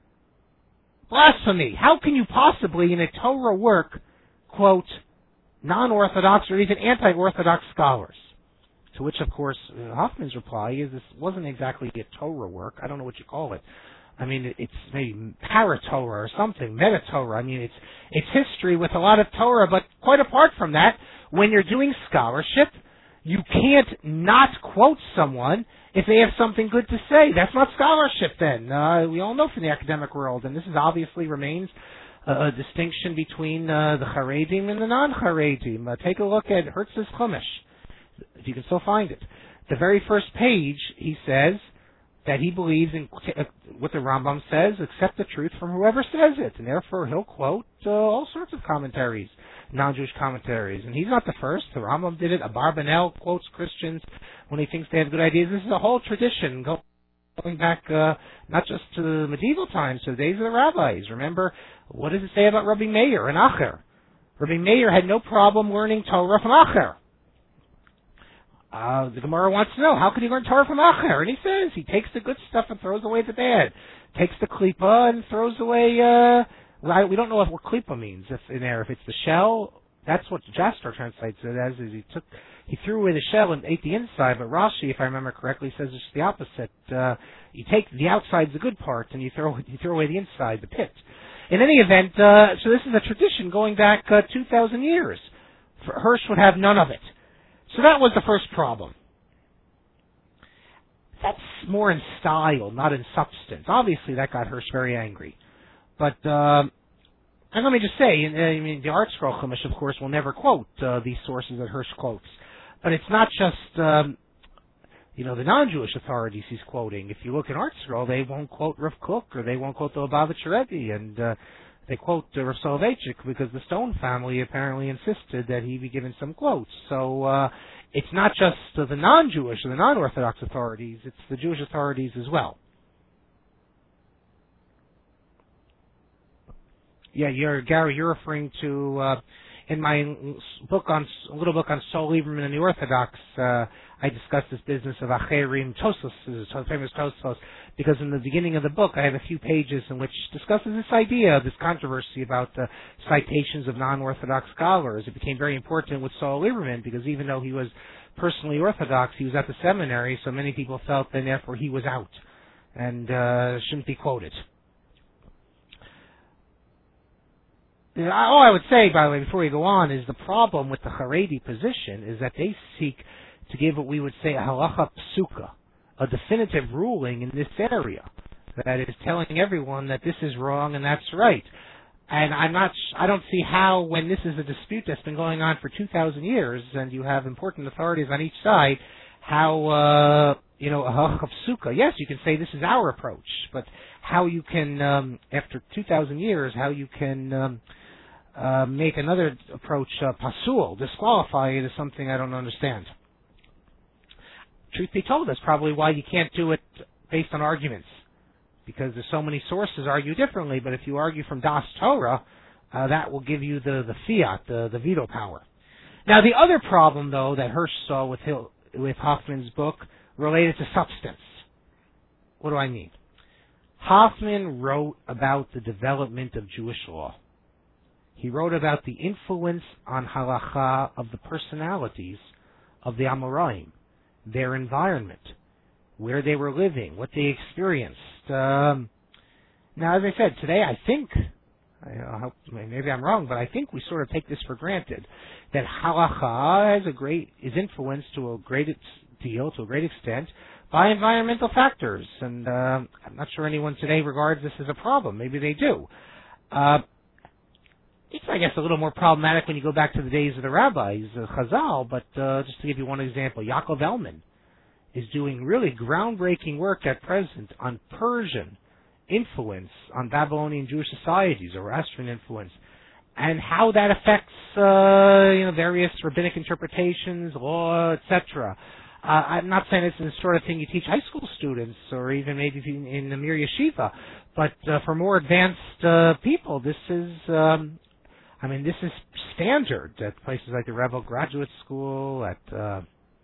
Blasphemy! How can you possibly, in a Torah work, quote non-Orthodox or even anti-Orthodox scholars? To which, of course, Hoffman's reply is this wasn't exactly a Torah work. I don't know what you call it. I mean, it's maybe para-Torah or something, meta-Torah. I mean, it's it's history with a lot of Torah, but quite apart from that, when you're doing scholarship, you can't not quote someone if they have something good to say. That's not scholarship then. Uh, we all know from the academic world, and this is obviously remains a, a distinction between uh, the Haredim and the non-Haredim. Uh, take a look at Hertz's Chumash, if you can still find it. The very first page, he says that he believes in uh, what the Rambam says, accept the truth from whoever says it. And therefore he'll quote uh, all sorts of commentaries, non-Jewish commentaries. And he's not the first. The Rambam did it. Abarbanel quotes Christians when he thinks they have good ideas. This is a whole tradition going back uh, not just to the medieval times, to the days of the rabbis. Remember, what does it say about Rabbi Meir and Acher? Rabbi Meir had no problem learning Torah from Acher. Uh, the Gemara wants to know, how could he learn Torah from Acher? And he says he takes the good stuff and throws away the bad. Takes the klipa and throws away, uh, well, we don't know what klipa means if in there. If it's the shell, that's what Jasper translates it as, is he took, he threw away the shell and ate the inside, but Rashi, if I remember correctly, says it's the opposite. Uh, you take the outside, the good part, and you throw, you throw away the inside, the pit. In any event, uh, so this is a tradition going back uh, two thousand years. Hirsch would have none of it. So that was the first problem. That's more in style, not in substance. Obviously, that got Hirsch very angry. But, um, and let me just say, I mean, the Art Scroll Chumash, of course, will never quote uh, these sources that Hirsch quotes. But it's not just, um, you know, the non-Jewish authorities he's quoting. If you look at Art Scroll, they won't quote Rav Kook, or they won't quote the Lubavitcher Rebbe, and uh, they quote uh, Rav Soloveitchik because the Stone family apparently insisted that he be given some quotes. So uh, it's not just uh, the non-Jewish or the non-Orthodox authorities, it's the Jewish authorities as well. Yeah, you're, Gary, you're referring to, uh, in my book on, a little book on Sol Lieberman and the Orthodox, uh, I discussed this business of Acherim Tosos, the famous Tosos, because in the beginning of the book I have a few pages in which discusses this idea, this controversy about the citations of non-Orthodox scholars. It became very important with Saul Lieberman because even though he was personally Orthodox, he was at the seminary, so many people felt that therefore he was out and uh, shouldn't be quoted. All I would say, by the way, before we go on, is the problem with the Haredi position is that they seek to give what we would say a halacha psuka, a definitive ruling in this area that is telling everyone that this is wrong and that's right. And I'm not, I don't see how, when this is a dispute that's been going on for two thousand years, and you have important authorities on each side, how, uh, you know, a halacha psuka, yes, you can say this is our approach, but how you can, um, after two thousand years, how you can, um, uh, make another approach, uh, pasul, disqualify it is something I don't understand. Truth be told, that's probably why you can't do it based on arguments, because there's so many sources argue differently. But if you argue from Das Torah, uh, that will give you the, the fiat, the, the veto power. Now, the other problem, though, that Hirsch saw with Hill, with Hoffman's book related to substance. What do I mean? Hoffman wrote about the development of Jewish law. He wrote about the influence on halacha of the personalities of the Amoraim, their environment, where they were living, what they experienced. Um, now, as I said, today I think, I hope, maybe I'm wrong, but I think we sort of take this for granted, that halacha has a great, is influenced to a great deal, to a great extent, by environmental factors. And uh, I'm not sure anyone today regards this as a problem. Maybe they do. Uh, It's, I guess, a little more problematic when you go back to the days of the rabbis, uh, Chazal, but uh, just to give you one example, Yaakov Elman is doing really groundbreaking work at present on Persian influence on Babylonian Jewish societies, Zoroastrian influence, and how that affects uh, you know, various rabbinic interpretations, law, et cetera. Uh, I'm not saying this is the sort of thing you teach high school students or even maybe in, in the Mir Yeshiva, but uh, for more advanced uh, people, this is... Um, I mean, this is standard at places like the Rebel Graduate School, at uh,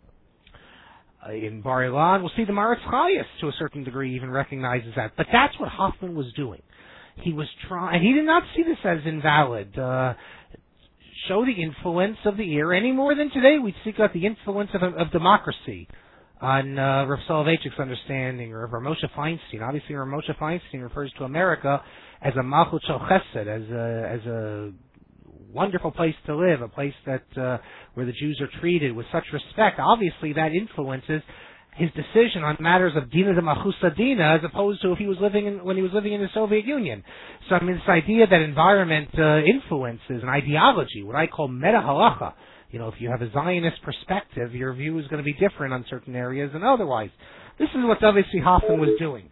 in Bar Ilan. We'll see the Maritz Chayes, to a certain degree, even recognizes that. But that's what Hoffman was doing. He was trying, and he did not see this as invalid. Uh, show the influence of the era any more than today we seek out the influence of, of democracy on uh, Rav Soloveitchik's understanding, or of Rav Moshe Feinstein. Obviously, Rav Moshe Feinstein refers to America as a Malchut Shel Chesed, as a, as a wonderful place to live, a place that uh, where the Jews are treated with such respect. Obviously, that influences his decision on matters of Dina de Machusa Dina, as opposed to if he was living in, when he was living in the Soviet Union. So, I mean, this idea that environment uh, influences an ideology, what I call meta halacha. You know, if you have a Zionist perspective, your view is going to be different on certain areas than otherwise. This is what obviously Hoffman was doing.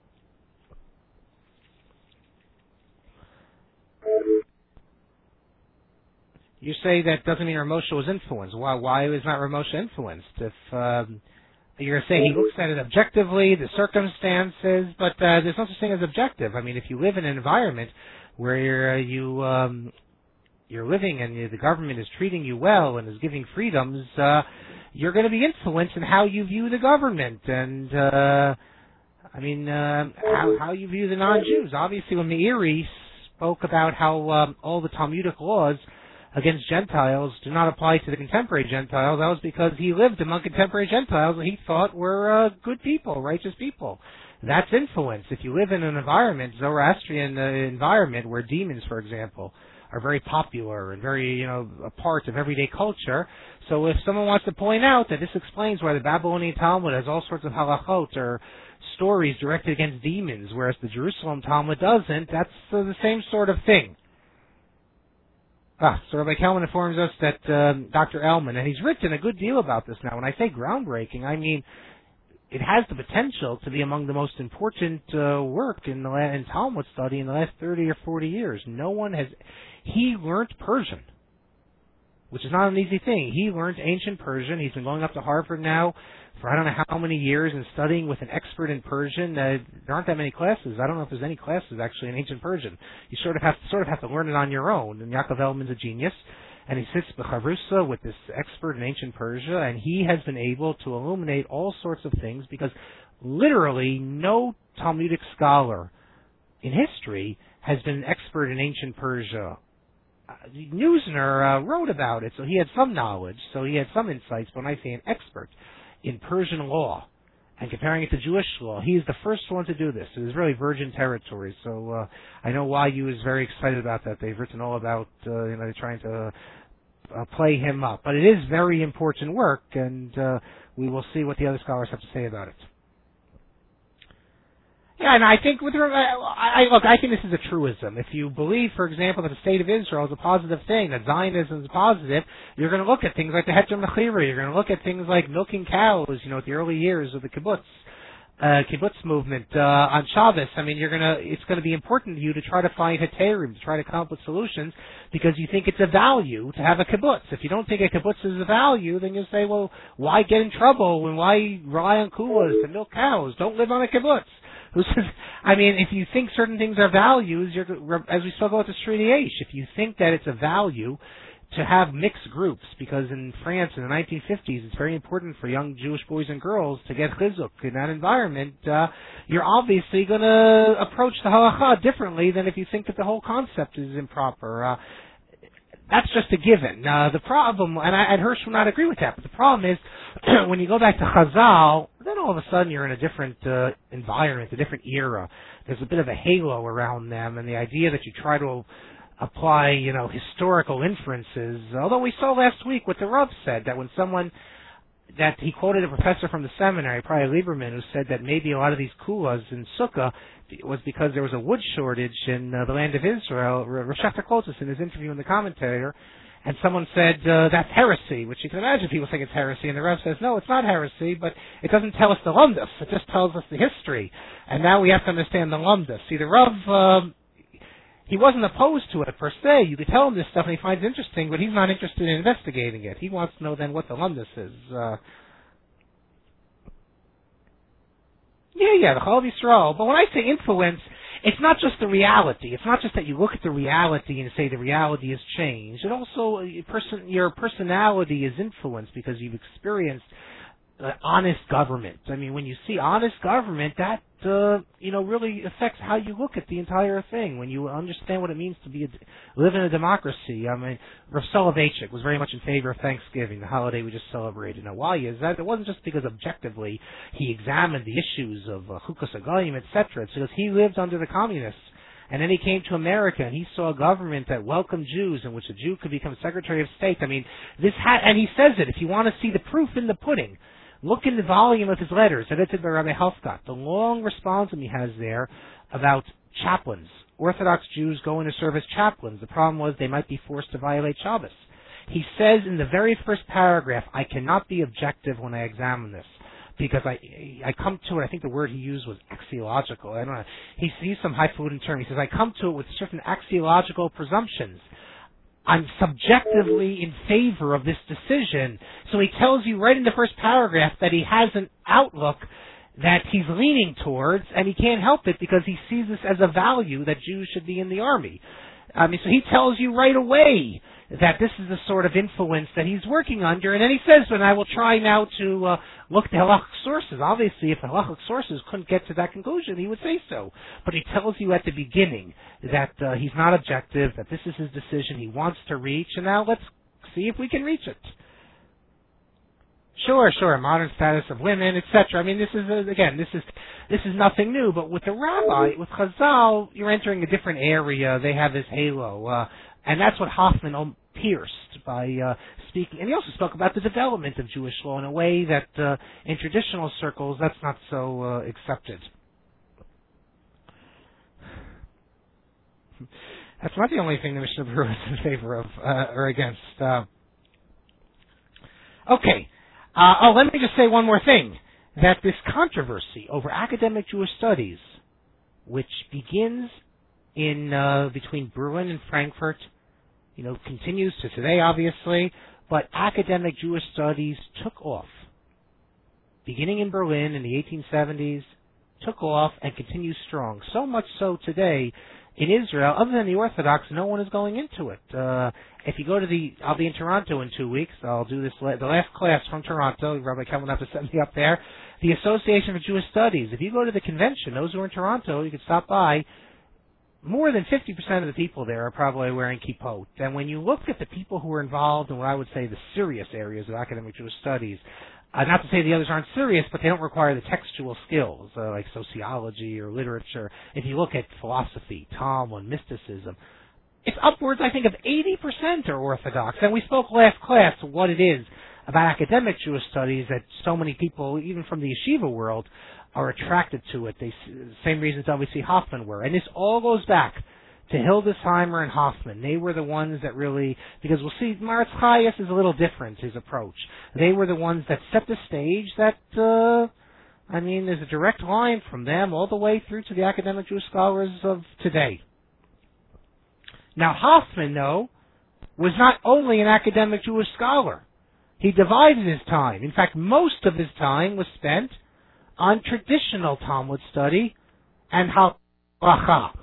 You say that doesn't mean Rav Moshe was influenced. Why, why was not Rav Moshe influenced? If um, you're going to say he looks at it objectively, the circumstances, but uh, there's no such thing as objective. I mean, if you live in an environment where you're, uh, you, um, you're living and you, the government is treating you well and is giving freedoms, uh, you're going to be influenced in how you view the government and, uh, I mean, uh, how, how you view the non-Jews. Obviously, when Meiri spoke about how um, all the Talmudic laws against Gentiles do not apply to the contemporary Gentiles, that was because he lived among contemporary Gentiles that he thought were uh, good people, righteous people. That's influence. If you live in an environment, Zoroastrian uh, environment, where demons, for example, are very popular and very, you know, a part of everyday culture. So if someone wants to point out that this explains why the Babylonian Talmud has all sorts of halachot or stories directed against demons, whereas the Jerusalem Talmud doesn't, that's uh, the same sort of thing. Ah, so Rabbi Kelman informs us that um, Doctor Elman, and he's written a good deal about this now. When I say groundbreaking, I mean it has the potential to be among the most important uh, work in the in Talmud study in the last thirty or forty years. No one has. He learned Persian, which is not an easy thing. He learned ancient Persian. He's been going up to Harvard now for I don't know how many years and studying with an expert in Persian. Uh, there aren't that many classes. I don't know if there's any classes actually in ancient Persian. You sort of have to, sort of have to learn it on your own. And Yaakov Elman's a genius. And he sits b'chavrusa with this expert in ancient Persia, and he has been able to illuminate all sorts of things because literally no Talmudic scholar in history has been an expert in ancient Persia. Uh, Neusner uh, wrote about it, so he had some knowledge, so he had some insights, but when I say an expert in Persian law and comparing it to Jewish law, he is the first one to do this. It is really virgin territory, so uh, I know Y U is very excited about that. They've written all about, uh, you know, they're trying to uh, play him up. But it is very important work, and uh, we will see what the other scholars have to say about it. Yeah, and I think with I, I look, I think this is a truism. If you believe, for example, that the state of Israel is a positive thing, that Zionism is positive, you're going to look at things like the Heter Mechira. You're going to look at things like milking cows. You know, at the early years of the kibbutz, uh, kibbutz movement uh, on Shabbos. I mean, you're going to. It's going to be important to you to try to find heterim, to try to come up with solutions, because you think it's a value to have a kibbutz. If you don't think a kibbutz is a value, then you say, well, why get in trouble and why rely on kulas to milk cows? Don't live on a kibbutz. Who says, I mean, if you think certain things are values, you're, as we spoke about the Street Eish, if you think that it's a value to have mixed groups, because in France in the nineteen fifties, it's very important for young Jewish boys and girls to get chizuk in that environment, uh, you're obviously going to approach the halacha differently than if you think that the whole concept is improper. Uh, That's just a given. Uh, the problem, and, I, and Hirsch will not agree with that, but the problem is when you go back to Chazal, then all of a sudden you're in a different uh, environment, a different era. There's a bit of a halo around them, and the idea that you try to apply, you know, historical inferences. Although we saw last week what the Rav said, that when someone, that he quoted a professor from the seminary, probably Lieberman, who said that maybe a lot of these kulas in Sukkah was because there was a wood shortage in uh, the land of Israel. Rav Shachar Klotis, in his interview in the commentator, and someone said uh, that's heresy, which you can imagine people think it's heresy, and the Rav says, no, it's not heresy, but it doesn't tell us the lumdus, it just tells us the history. And now we have to understand the lumdus. See, the Rav, um, he wasn't opposed to it per se. You could tell him this stuff and he finds it interesting, but he's not interested in investigating it. He wants to know then what the lumdus is. Uh, Yeah, yeah, the Chol Yisrael. But when I say influence, it's not just the reality. It's not just that you look at the reality and say the reality has changed. It also, your, person, your personality is influenced because you've experienced uh, honest government. I mean, when you see honest government, that, uh, you know, really affects how you look at the entire thing. When you understand what it means to be a, live in a democracy. I mean, Rav Soloveitchik was very much in favor of Thanksgiving, the holiday we just celebrated. Now, why is that? It wasn't just because objectively he examined the issues of uh, Chukas Hagoyim, et cetera. It's because he lived under the communists. And then he came to America and he saw a government that welcomed Jews, in which a Jew could become Secretary of State. I mean, this ha- and he says it, if you want to see the proof in the pudding, look in the volume of his letters, edited by Rabbi Helfgott, the long response he has there about chaplains. Orthodox Jews going to serve as chaplains. The problem was they might be forced to violate Shabbos. He says in the very first paragraph, I cannot be objective when I examine this, because I I come to it, I think the word he used was axiological. I don't know. He sees some highfalutin term. He says, I come to it with certain axiological presumptions. I'm subjectively in favor of this decision. So he tells you right in the first paragraph that he has an outlook that he's leaning towards, and he can't help it because he sees this as a value that Jews should be in the army. I mean, so he tells you right away that this is the sort of influence that he's working under. And then he says, and I will try now to uh, look to halachic sources. Obviously, if the halachic sources couldn't get to that conclusion, he would say so. But he tells you at the beginning that uh, he's not objective, that this is his decision he wants to reach, and now let's see if we can reach it. Sure, sure, modern status of women, et cetera. I mean, this is, uh, again, this is this is nothing new, but with the rabbi, with Chazal, you're entering a different area. They have this halo, uh, and that's what Hoffman um, pierced by uh, speaking. And he also spoke about the development of Jewish law in a way that uh, in traditional circles, that's not so uh, accepted. That's not the only thing the Mishnah Berurah is in favor of uh, or against. Uh, okay. Uh, oh, let me just say one more thing. That this controversy over academic Jewish studies, which begins in uh, between Berlin and Frankfurt, you know, continues to today, obviously, but academic Jewish studies took off. Beginning in Berlin in the eighteen seventies, took off and continues strong. So much so today, in Israel, other than the Orthodox, no one is going into it. Uh, if you go to the, I'll be in Toronto in two weeks. I'll do this, the last class from Toronto. Rabbi Kevin will have to send me up there. The Association for Jewish Studies. If you go to the convention, those who are in Toronto, you can stop by. More than fifty percent of the people there are probably wearing kippot. And when you look at the people who are involved in what I would say the serious areas of academic Jewish studies, Uh, not to say the others aren't serious, but they don't require the textual skills, uh, like sociology or literature. If you look at philosophy, Talmud, mysticism, it's upwards, I think, of eighty percent are Orthodox. And we spoke last class what it is about academic Jewish studies that so many people, even from the yeshiva world, are attracted to it. They, same reasons W C Hoffman were. And this all goes back to Hildesheimer and Hoffman. They were the ones that really, because we'll see, Maritz Chayes is a little different, his approach. They were the ones that set the stage that, uh, I mean, there's a direct line from them all the way through to the academic Jewish scholars of today. Now, Hoffman, though, was not only an academic Jewish scholar. He divided his time. In fact, most of his time was spent on traditional Talmud study and halacha.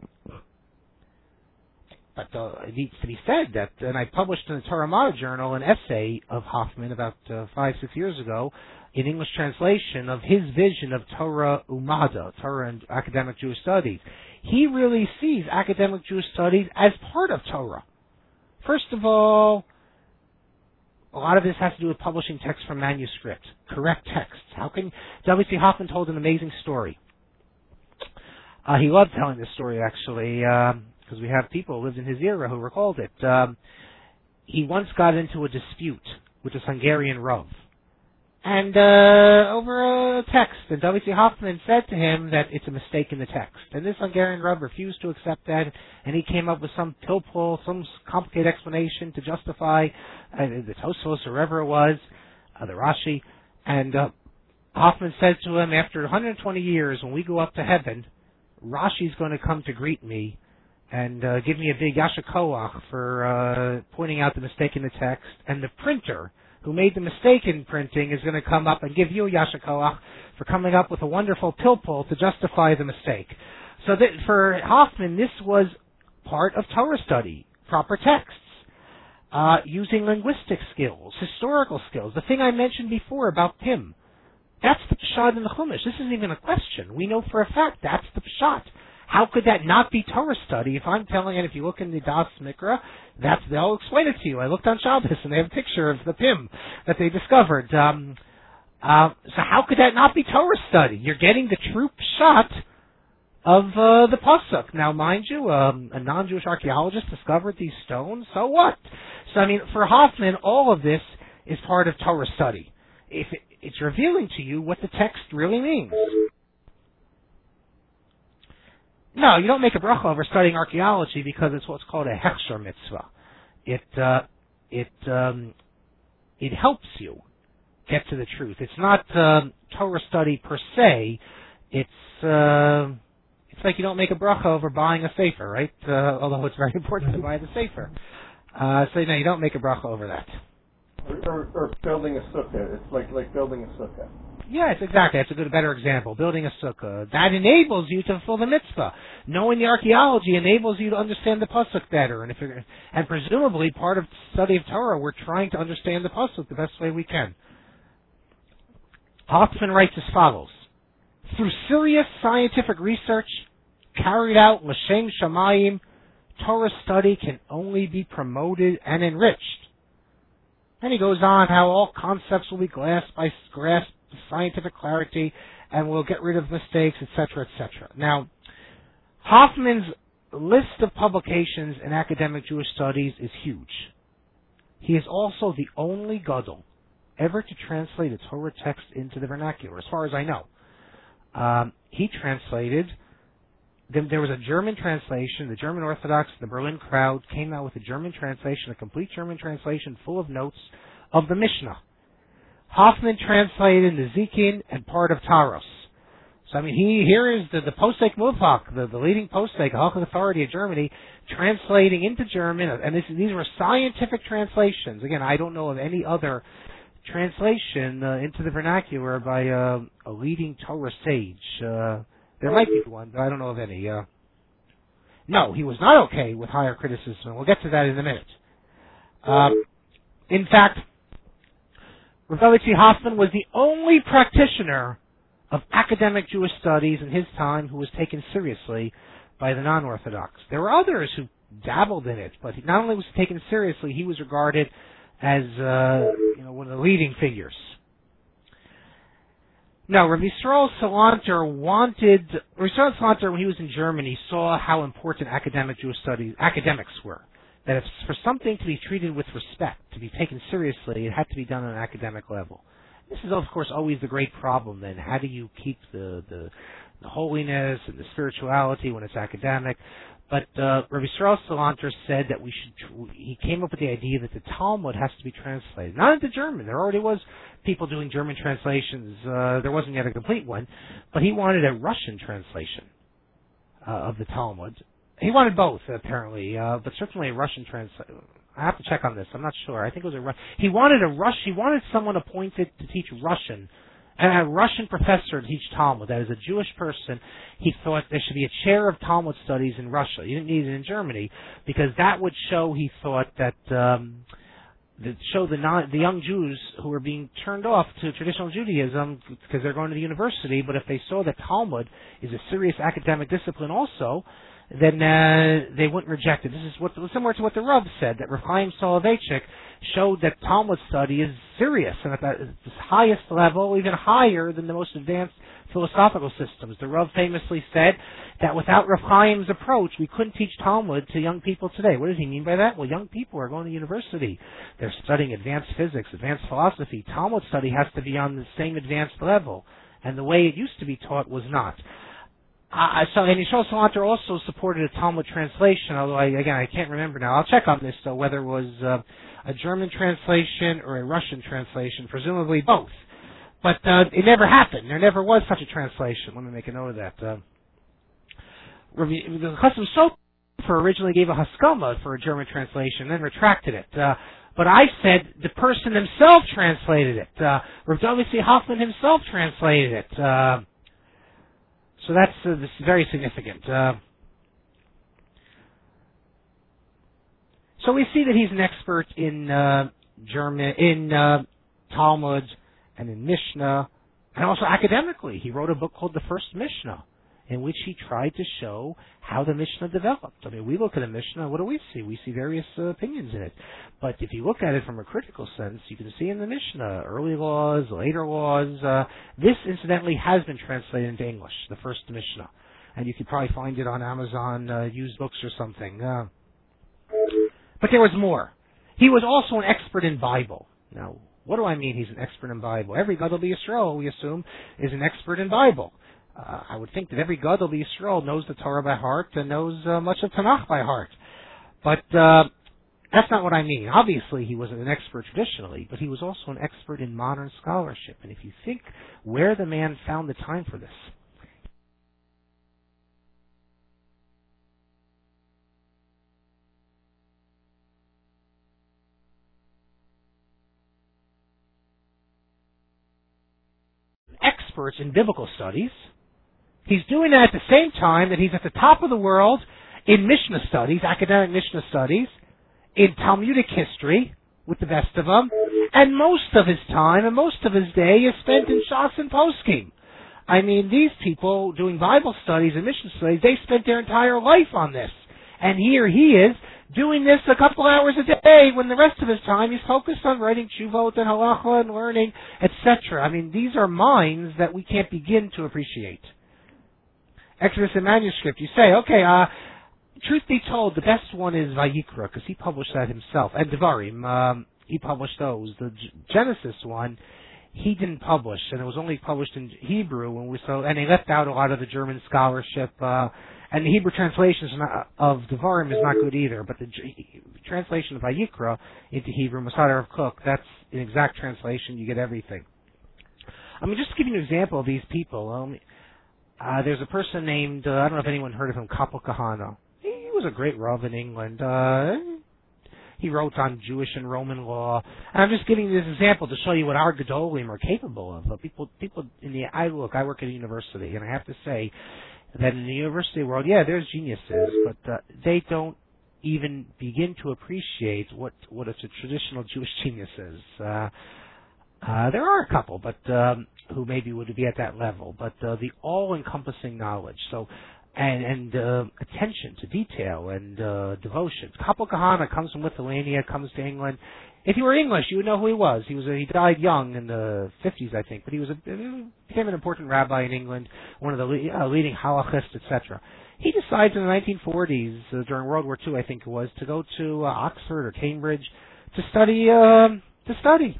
But uh, it needs to be said that, and I published in the Torah U'Madda Journal an essay of Hoffman about uh, five, six years ago, in English translation of his vision of Torah U'Madda, Torah and academic Jewish studies. He really sees academic Jewish studies as part of Torah. First of all, a lot of this has to do with publishing text from manuscript, correct texts. How can W C Hoffman told an amazing story. Uh, he loved telling this story, actually. Um, because we have people who lived in his era who recalled it. Um, he once got into a dispute with this Hungarian Rav, and uh, over a text, and W C Hoffman said to him that it's a mistake in the text. And this Hungarian Rav refused to accept that, and he came up with some pilpul, some complicated explanation to justify uh, the Tosfos or wherever it was, uh, the Rashi. And uh, Hoffman said to him, after one hundred twenty years, when we go up to heaven, Rashi's going to come to greet me and uh, give me a big yasher koach for uh, pointing out the mistake in the text, and the printer who made the mistake in printing is going to come up and give you a yasher koach for coming up with a wonderful pilpul to justify the mistake. So that for Hoffman, this was part of Torah study, proper texts, uh, using linguistic skills, historical skills. The thing I mentioned before about Pim, that's the pshat in the Chumash. This isn't even a question. We know for a fact that's the pshat. How could that not be Torah study? If I'm telling it, if you look in the Das Mikra, that's, they'll explain it to you. I looked on Shabbos and they have a picture of the Pim that they discovered. Um, uh, so how could that not be Torah study? You're getting the true pshat of uh, the pasuk. Now, mind you, um, a non-Jewish archaeologist discovered these stones. So what? So I mean, for Hoffman, all of this is part of Torah study. If it, it's revealing to you what the text really means. No, you don't make a bracha over studying archaeology because it's what's called a hechsher mitzvah. It uh, it um, it helps you get to the truth. It's not um, Torah study per se. It's uh, it's like you don't make a bracha over buying a sefer, right? Uh, although it's very important to buy the sefer. Uh, so no, you don't make a bracha over that. Or, or, or building a sukkah. It's like like building a sukkah. Yes, exactly. That's a good, better example. Building a sukkah. That enables you to fulfill the mitzvah. Knowing the archaeology enables you to understand the pasuk better. And if you're, and presumably part of study of Torah, we're trying to understand the pasuk the best way we can. Hoffman writes as follows. Through serious scientific research carried out l'shem shamayim, Torah study can only be promoted and enriched. And he goes on how all concepts will be grasped by grasped scientific clarity and we'll get rid of mistakes, et cetera, et cetera. Now, Hoffman's list of publications in academic Jewish studies is huge. He is also the only gadol ever to translate a Torah text into the vernacular, as far as I know. Um, he translated, there was a German translation, the German Orthodox, the Berlin crowd came out with a German translation, a complete German translation full of notes of the Mishnah. Hoffman translated Nezikin and part of Taros. So, I mean, he here is the, the Posek Muvhak, the, the leading Posek, Halachic authority of Germany, translating into German, and this, these were scientific translations. Again, I don't know of any other translation uh, into the vernacular by uh, a leading Torah sage. Uh, there might be one, but I don't know of any. Uh, no, he was not okay with higher criticism, and we'll get to that in a minute. Um, in fact, Rav David Tzvi Hoffman was the only practitioner of academic Jewish studies in his time who was taken seriously by the non-Orthodox. There were others who dabbled in it, but not only was he taken seriously, he was regarded as uh, you know, one of the leading figures. Now, Rabbi Yisrael Salanter wanted, Rabbi Yisrael Salanter, when he was in Germany, saw how important academic Jewish studies, academics were. That if for something to be treated with respect, to be taken seriously, it had to be done on an academic level. This is, of course, always the great problem then. How do you keep the, the, the holiness and the spirituality when it's academic? But uh, Rabbi Yisrael Salanter said that we should. He came up with the idea that the Talmud has to be translated, not into German. There already was people doing German translations. Uh, there wasn't yet a complete one, but he wanted a Russian translation uh, of the Talmud. He wanted both, apparently, uh, but certainly a Russian translation. I have to check on this. I'm not sure. I think it was a Russian. He wanted a Rush. He wanted someone appointed to teach Russian. And a Russian professor to teach Talmud, that is a Jewish person. He thought there should be a chair of Talmud studies in Russia. You didn't need it in Germany because that would show, he thought, that um, that show the non, the young Jews who were being turned off to traditional Judaism because they're going to the university. But if they saw that Talmud is a serious academic discipline also, then uh, they wouldn't reject it. This is what, similar to what the Rav said, that Rav Chaim Soloveitchik showed that Talmud study is serious and at the highest level, even higher than the most advanced philosophical systems. The Rav famously said that without Rav Chaim's approach, we couldn't teach Talmud to young people today. What does he mean by that? Well, young people are going to university. They're studying advanced physics, advanced philosophy. Talmud study has to be on the same advanced level, and the way it used to be taught was not. Uh, so, and Yisrael Salanter also supported a Talmud translation, although, I, again, I can't remember now. I'll check on this, though, whether it was uh, a German translation or a Russian translation, presumably both. But uh, it never happened. There never was such a translation. Let me make a note of that. Uh, the Chasam Sofer originally gave a Haskama for a German translation, then retracted it. Uh, but I said the person himself translated it. Uh, Rav David Tzvi Hoffman himself translated it. Uh, So that's uh, this is very significant. Uh, so we see that he's an expert in uh, German, in uh, Talmud, and in Mishnah, and also academically. He wrote a book called The First Mishnah, in which he tried to show how the Mishnah developed. I mean, we look at a Mishnah, what do we see? We see various uh, opinions in it. But if you look at it from a critical sense, you can see in the Mishnah early laws, later laws. Uh, this, incidentally, has been translated into English, the First Mishnah. And you could probably find it on Amazon, uh, used books or something. Uh, but there was more. He was also an expert in Bible. Now, what do I mean he's an expert in Bible? Every Gadol B'Yisrael, we assume, is an expert in Bible. Uh, I would think that every Gadol B'Yisrael knows the Torah by heart and knows uh, much of Tanakh by heart. But uh, that's not what I mean. Obviously, he was an expert traditionally, but he was also an expert in modern scholarship. And if you think where the man found the time for this, experts in biblical studies. He's doing that at the same time that he's at the top of the world in Mishnah studies, academic Mishnah studies, in Talmudic history, with the best of them, and most of his time and most of his day is spent in Shas and Poskim. I mean, these people doing Bible studies and Mishnah studies, they spent their entire life on this. And here he is, doing this a couple hours a day when the rest of his time he's focused on writing Tshuvot and Halacha and learning, et cetera. I mean, these are minds that we can't begin to appreciate. Exodus and manuscript, you say, okay, uh, truth be told, the best one is Vayikra, because he published that himself, and Devarim, um, he published those. The G- Genesis one, he didn't publish, and it was only published in Hebrew, and we so, and they left out a lot of the German scholarship, uh, and the Hebrew translation of Devarim is not good either, but the G- translation of Vayikra into Hebrew, Masada of Cook, that's an exact translation, you get everything. I mean, just to give you an example of these people, um, uh, there's a person named, uh, I don't know if anyone heard of him, Kapel Kahana. He was a great Rav in England. Uh, he wrote on Jewish and Roman law. And I'm just giving you this example to show you what our Gedolim are capable of. Uh, people, people in the, I look, I work at a university, and I have to say that in the university world, yeah, there's geniuses, but uh, they don't even begin to appreciate what, what a traditional Jewish genius is. Uh, uh, there are a couple, but um, who maybe would be at that level, but uh, the all-encompassing knowledge. So. And, and uh, attention to detail and uh, devotion. Kapel Kahana comes from Lithuania, comes to England. If you were English, you would know who he was. He was a, he died young in the fifties, I think, but he was a, became an important rabbi in England, one of the uh, leading halachists, et cetera. He decides in the nineteen forties, uh, during World War Two, I think it was, to go to uh, Oxford or Cambridge to study um, to study.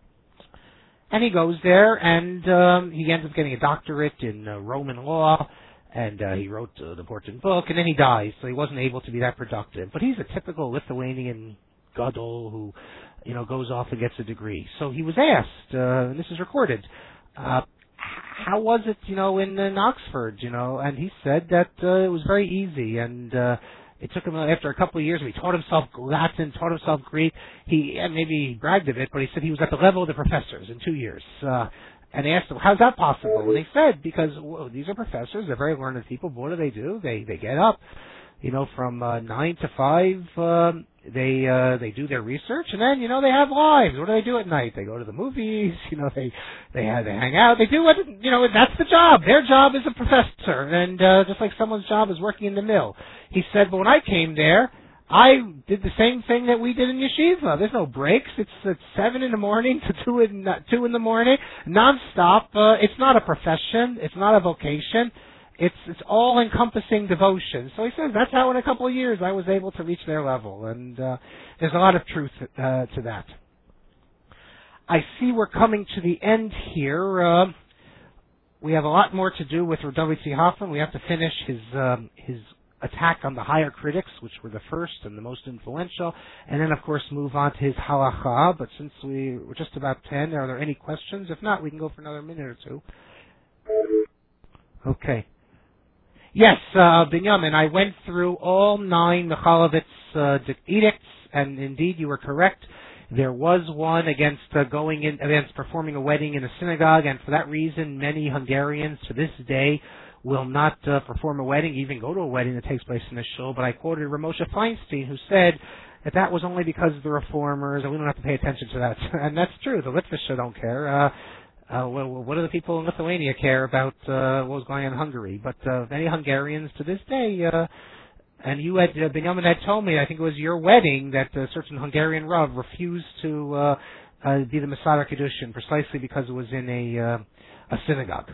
And he goes there, and um, he ends up getting a doctorate in uh, Roman law. And uh, he wrote uh, the important book, and then he dies, so he wasn't able to be that productive. But he's a typical Lithuanian gadol who, you know, goes off and gets a degree. So he was asked, uh, and this is recorded, uh, how was it, you know, in, in Oxford, you know? And he said that uh, it was very easy, and uh, it took him, after a couple of years, he taught himself Latin, taught himself Greek. He, and maybe he bragged a bit, but he said he was at the level of the professors in two years. Uh, And they asked him, how's that possible? And they said, because well, these are professors, they're very learned people. What do they do? They they get up, you know, from uh, nine to five. Um, they uh, they do their research, and then you know they have lives. What do they do at night? They go to the movies. You know, they they have, they hang out. They do what you know. That's the job. Their job is a professor, and uh, just like someone's job is working in the mill. He said, but when I came there, I did the same thing that we did in yeshiva. There's no breaks. It's at seven in the morning to two in uh, two in the morning, nonstop. Uh, it's not a profession. It's not a vocation. It's it's all encompassing devotion. So he says that's how in a couple of years I was able to reach their level, and uh, there's a lot of truth uh, to that. I see we're coming to the end here. Uh, we have a lot more to do with David Tzvi Hoffman. We have to finish his um, his. attack on the higher critics, which were the first and the most influential, and then, of course, move on to his halacha. But since we, we're just about ten, are there any questions? If not, we can go for another minute or two. Okay. Yes, uh, Binyamin, I went through all nine Michalovitz uh, edicts, and indeed you were correct. There was one against uh, going in, against performing a wedding in a synagogue, and for that reason, many Hungarians to this day will not uh, perform a wedding, even go to a wedding that takes place in a shul. But I quoted Ramosha Feinstein, who said that that was only because of the reformers, and we don't have to pay attention to that. And that's true. The Litvisha don't care. Uh, uh, well, what do the people in Lithuania care about uh, what was going on in Hungary? But uh, many Hungarians to this day, uh, and you had, uh, Binyamin had told me, I think it was your wedding, that a certain Hungarian Rav refused to uh, uh, be the Masada Kedushin precisely because it was in a, uh, a synagogue.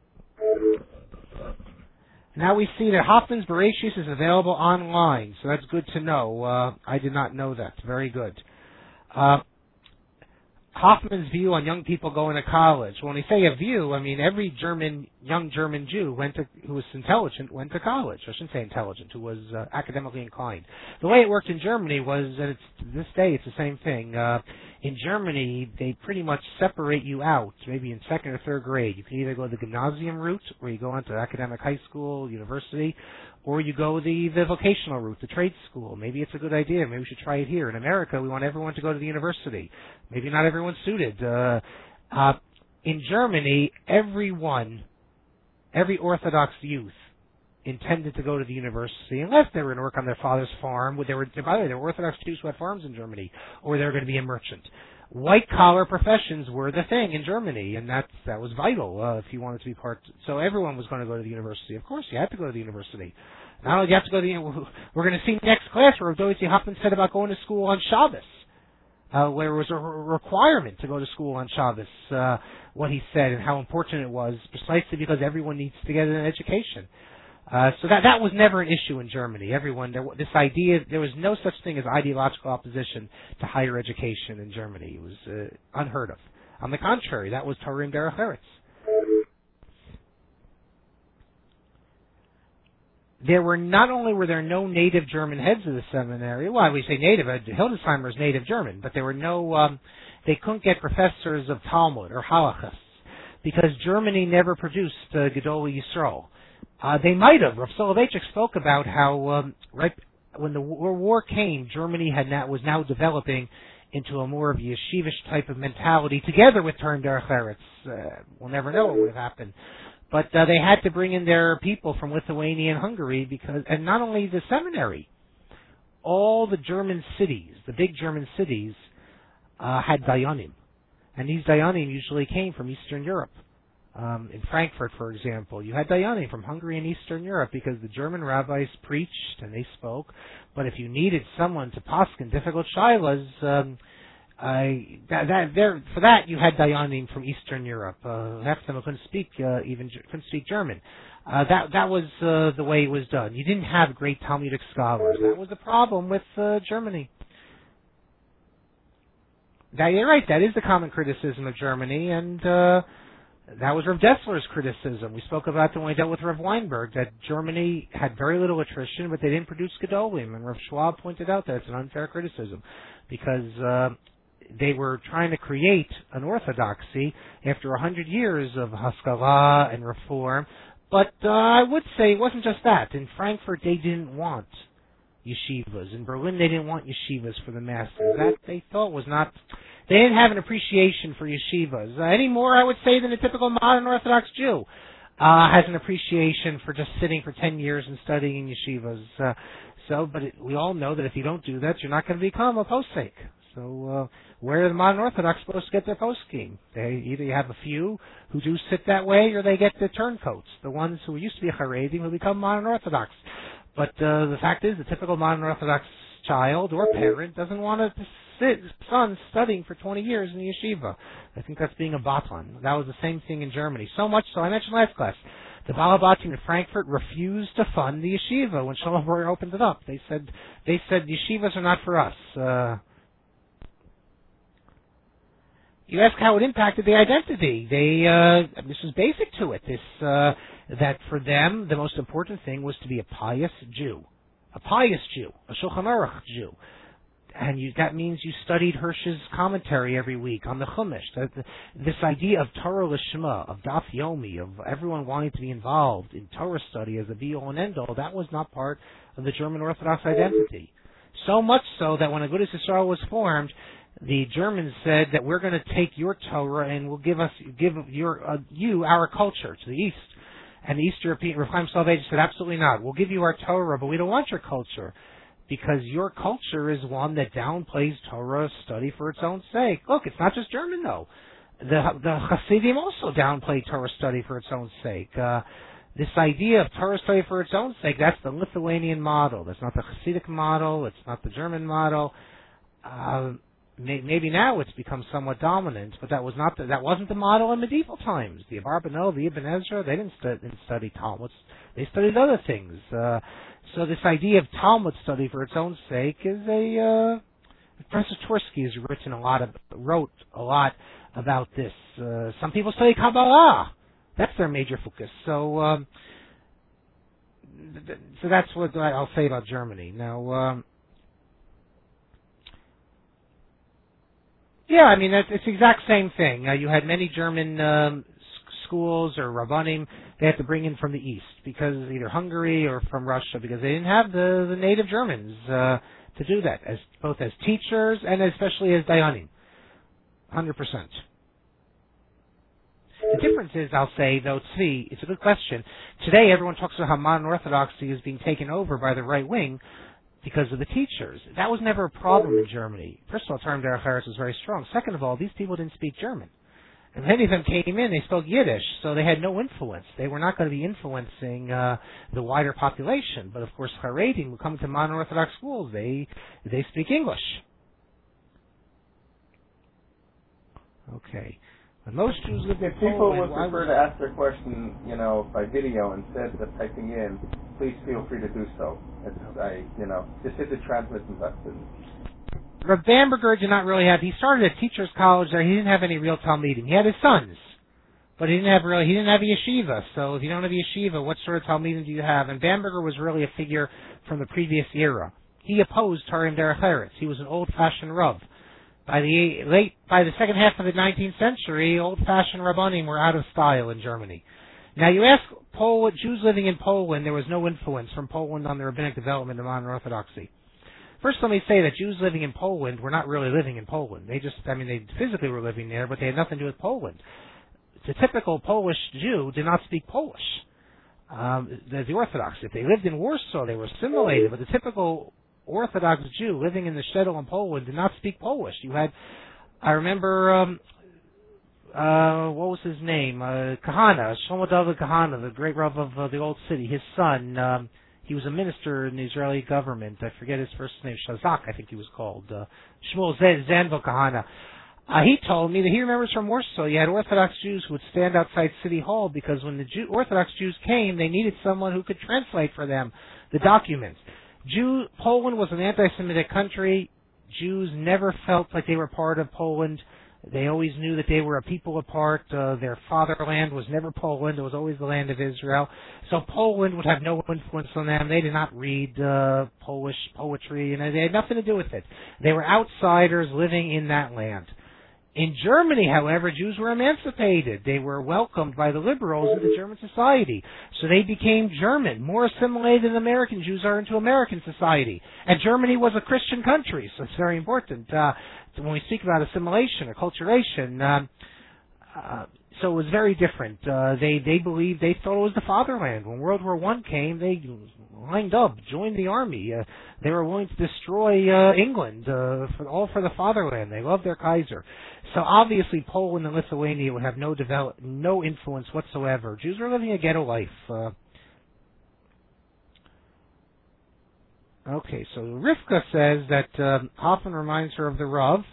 Now we see that Hoffman's Bereshis is available online, so that's good to know. Uh, I did not know that. Very good. Uh, Hoffman's view on young people going to college. When we say a view, I mean every German, young German Jew went to, who was intelligent went to college. I shouldn't say intelligent, who was uh, academically inclined. The way it worked in Germany was, and it's, to this day it's the same thing. Uh, in Germany, they pretty much separate you out, maybe in second or third grade. You can either go the gymnasium route, where you go on to academic high school, university, or you go the, the vocational route, the trade school. Maybe it's a good idea. Maybe we should try it here. In America, we want everyone to go to the university. Maybe not everyone's suited. Uh, uh, in Germany, everyone, every Orthodox youth intended to go to the university unless they were going to work on their father's farm. They were, by the way, there were Orthodox Jews who had farms in Germany, or they were going to be a merchant. White-collar professions were the thing in Germany, and that's, that was vital uh, if you wanted to be part. So everyone was going to go to the university. Of course, you had to go to the university. Not only do you have to go to the, we're going to see next class where Doitzi Hoffman said about going to school on Shabbos, uh, where it was a requirement to go to school on Shabbos, uh, what he said and how important it was, precisely because everyone needs to get an education. Uh, so that that was never an issue in Germany. Everyone, there, this idea, there was no such thing as ideological opposition to higher education in Germany. It was uh, unheard of. On the contrary, that was Torah and Derech Eretz. There were not only were there no native German heads of the seminary. Well, we say native. uh, Hildesheimer is native German, but there were no. Um, they couldn't get professors of Talmud or Halachas because Germany never produced uh, Gedolei Yisrael. Uh, they might have. Rav Soloveitchik spoke about how um, right when the war, war came, Germany had now, was now developing into a more of a yeshivish type of mentality, together with Torah and Derech Eretz. Uh, we'll never know what would have happened, but uh, they had to bring in their people from Lithuania and Hungary because, and not only the seminary, all the German cities, the big German cities, uh, had dayanim, and these dayanim usually came from Eastern Europe. Um, in Frankfurt, for example, you had dayanim from Hungary and Eastern Europe because the German rabbis preached and they spoke. But if you needed someone to paskin difficult shilas, um, I, that, that, there, for that you had dayanim from Eastern Europe. Uh, half of them couldn't speak uh, even couldn't speak German. Uh, that that was uh, the way it was done. You didn't have great Talmudic scholars. That was the problem with uh, Germany. That, you're right. That is the common criticism of Germany, and. Uh, That was Rav Dessler's criticism. We spoke about that when we dealt with Rav Weinberg, that Germany had very little attrition, but they didn't produce Gedolim. And Rav Schwab pointed out that it's an unfair criticism because uh, they were trying to create an orthodoxy after a hundred years of Haskalah and reform. But uh, I would say it wasn't just that. In Frankfurt, they didn't want yeshivas. In Berlin, they didn't want yeshivas for the masses. That they thought was not... They didn't have an appreciation for yeshivas uh, any more, I would say, than a typical modern Orthodox Jew uh, has an appreciation for just sitting for ten years and studying in yeshivas. Uh, so, but it, we all know that if you don't do that, you're not going to become a posek. So, uh, where are the modern Orthodox supposed to get their poskim? They either you have a few who do sit that way, or they get the turncoats, the ones who used to be Haredim who become modern Orthodox. But uh, the fact is, the typical modern Orthodox child or parent doesn't want to sit son studying for twenty years in the yeshiva. I think that's being a batlan. That was the same thing in Germany. So much so, I mentioned last class, the Balabatim in Frankfurt refused to fund the yeshiva when Shalom Breuer opened it up. They said they said yeshivas are not for us. Uh, you ask how it impacted the identity. They uh, this was basic to it. This uh, that for them the most important thing was to be a pious Jew. A pious Jew, a Shulchan Aruch Jew. And you, that means you studied Hirsch's commentary every week on the Chumash. That, this idea of Torah Lishma, of Daf Yomi, of everyone wanting to be involved in Torah study as a be-all and end-all, that was not part of the German Orthodox identity. So much so that when Agudas Yisrael was formed, the Germans said that we're going to take your Torah and we'll give us give your uh, you our culture to the East. And the East European, Rav Chaim Soloveitchik said, absolutely not. We'll give you our Torah, but we don't want your culture. Because your culture is one that downplays Torah study for its own sake. Look, it's not just German, though. The, the Hasidim also downplay Torah study for its own sake. Uh, this idea of Torah study for its own sake, that's the Lithuanian model. That's not the Hasidic model. It's not the German model. Uh, Maybe now it's become somewhat dominant, but that was not the, that wasn't the model in medieval times. The Abarbanel, the Ibn Ezra, they didn't, stu- didn't study Talmud; they studied other things. Uh, so this idea of Talmud study for its own sake is a. Uh, Professor Tversky has written a lot of wrote a lot about this. Uh, some people study Kabbalah; that's their major focus. So, um, th- so that's what I'll say about Germany now. Um, Yeah, I mean, it's, it's the exact same thing. Uh, you had many German um, s- schools or rabbanim they had to bring in from the East, because either Hungary or from Russia, because they didn't have the, the native Germans uh, to do that, as both as teachers and especially as dayanim. one hundred percent. The difference is, I'll say, though, Tzvi, it's a good question. Today, everyone talks about how modern Orthodoxy is being taken over by the right wing because of the teachers. That was never a problem in Germany. First of all, Terem Derech Eretz was very strong. Second of all, these people didn't speak German. And many of them came in, they spoke Yiddish, so they had no influence. They were not going to be influencing uh, the wider population. But of course, Haredim who come to modern Orthodox schools, they they speak English. Okay. When most Jews live in People Poland, would prefer to ask their question, you know, by video instead of typing in. Please feel free to do so. It's, I, you know, just hit the transmit button. Rav Bamberger did not really have. He started a teachers' college there. He didn't have any real Talmidim. He had his sons, but he didn't have really. He didn't have a yeshiva. So if you don't have a yeshiva, what sort of Talmidim do you have? And Bamberger was really a figure from the previous era. He opposed Terem Derech Eretz. He was an old-fashioned Rav. By the late, by the second half of the nineteenth century, old-fashioned Rabbanim were out of style in Germany. Now, you ask Pol- Jews living in Poland, there was no influence from Poland on the rabbinic development of modern Orthodoxy. First, let me say that Jews living in Poland were not really living in Poland. They just, I mean, they physically were living there, but they had nothing to do with Poland. The typical Polish Jew did not speak Polish. Um, the, the Orthodox, if they lived in Warsaw, they were assimilated, but the typical Orthodox Jew living in the shtetl in Poland did not speak Polish. You had, I remember, um, uh, what was his name? Uh, Kahana, Shlomo David Kahana, the great Rav of uh, the Old City. His son, um, he was a minister in the Israeli government. I forget his first name, Shazak, I think he was called. Uh, Shmuel Zanvo Kahana. Uh, he told me that he remembers from Warsaw, you had Orthodox Jews who would stand outside City Hall because when the Jew, Orthodox Jews came, they needed someone who could translate for them the documents. Jew, Poland was an anti-Semitic country. Jews never felt like they were part of Poland. They always knew that they were a people apart. Uh, their fatherland was never Poland. It was always the land of Israel. So Poland would have no influence on them. They did not read uh, Polish poetry. You know, they had nothing to do with it. They were outsiders living in that land. In Germany, however, Jews were emancipated. They were welcomed by the liberals into German society. So they became German, more assimilated than American Jews are into American society. And Germany was a Christian country, so it's very important. Uh, when we speak about assimilation or acculturation, um, uh, so it was very different. Uh, they they believed, they thought it was the fatherland. When World War One came, they lined up, joined the army. Uh, they were willing to destroy uh, England, uh, for, all for the fatherland. They loved their Kaiser. So obviously, Poland and Lithuania would have no develop, no influence whatsoever. Jews were living a ghetto life. Uh, okay, so Rivka says that um, Hoffman reminds her of the Rav.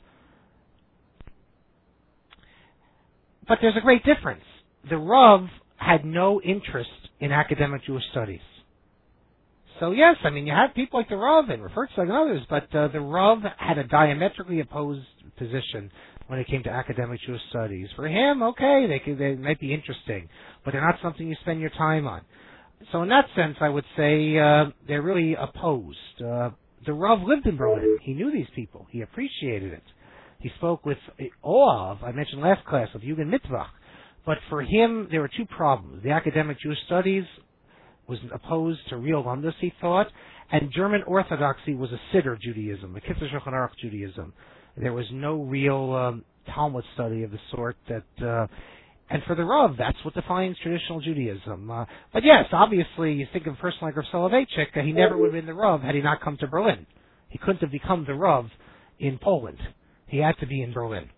But there's a great difference. The Rav had no interest in academic Jewish studies. So yes, I mean, you have people like the Rav and Refertzog and others, but uh, the Rav had a diametrically opposed position when it came to academic Jewish studies. For him, okay, they could, they might be interesting, but they're not something you spend your time on. So in that sense, I would say uh, they're really opposed. Uh, the Rav lived in Berlin. He knew these people. He appreciated it. He spoke with awe of, I mentioned last class, of Jugend Mitvach. But for him, there were two problems. The academic Jewish studies was opposed to real Landus, he thought, and German Orthodoxy was a Siddur Judaism, the Kitzur Shulchan Aruch Judaism. There was no real um, Talmud study of the sort that, uh, and for the Rav, that's what defines traditional Judaism. Uh, but yes, obviously, you think of a person like Rav Soloveitchik, uh, he never would have been the Rav had he not come to Berlin. He couldn't have become the Rav in Poland. He had to be in Berlin.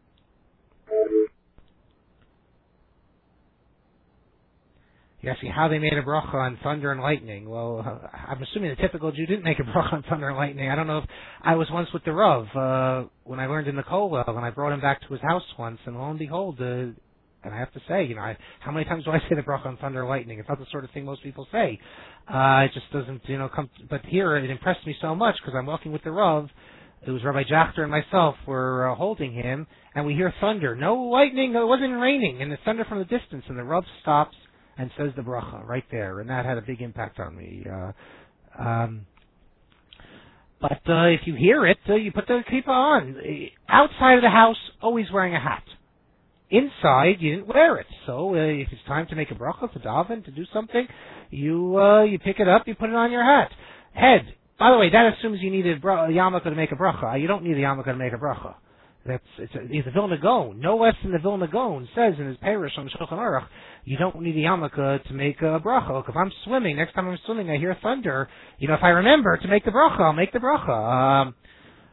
You're asking how they made a bracha on thunder and lightning. Well, uh, I'm assuming the typical Jew didn't make a bracha on thunder and lightning. I don't know if I was once with the Rav uh, when I learned in the Kollel, and I brought him back to his house once, and lo and behold, uh, and I have to say, you know, I, how many times do I say the bracha on thunder and lightning? It's not the sort of thing most people say. Uh, it just doesn't, you know, come. But here it impressed me so much because I'm walking with the Rav. It was Rabbi Jachter and myself were uh, holding him, and we hear thunder. No lightning, it wasn't raining, and the thunder from the distance, and the Rav stops and says the bracha right there, and that had a big impact on me. Uh, um, but uh, if you hear it, uh, you put the kippah on. Outside of the house, always wearing a hat. Inside, you didn't wear it. So uh, if it's time to make a bracha, to daven, to do something, you uh, you pick it up, you put it on your hat. Head. By the way, that assumes you need a, bra- a yarmulke to make a bracha. You don't need a yarmulke to make a bracha. That's it's, a, it's the Vilna Gaon. No less than the Vilna Gaon says in his parish on the Shulchan Aruch, you don't need a yarmulke to make a bracha. Look, if I'm swimming, next time I'm swimming, I hear thunder. You know, if I remember to make the bracha, I'll make the bracha. Um,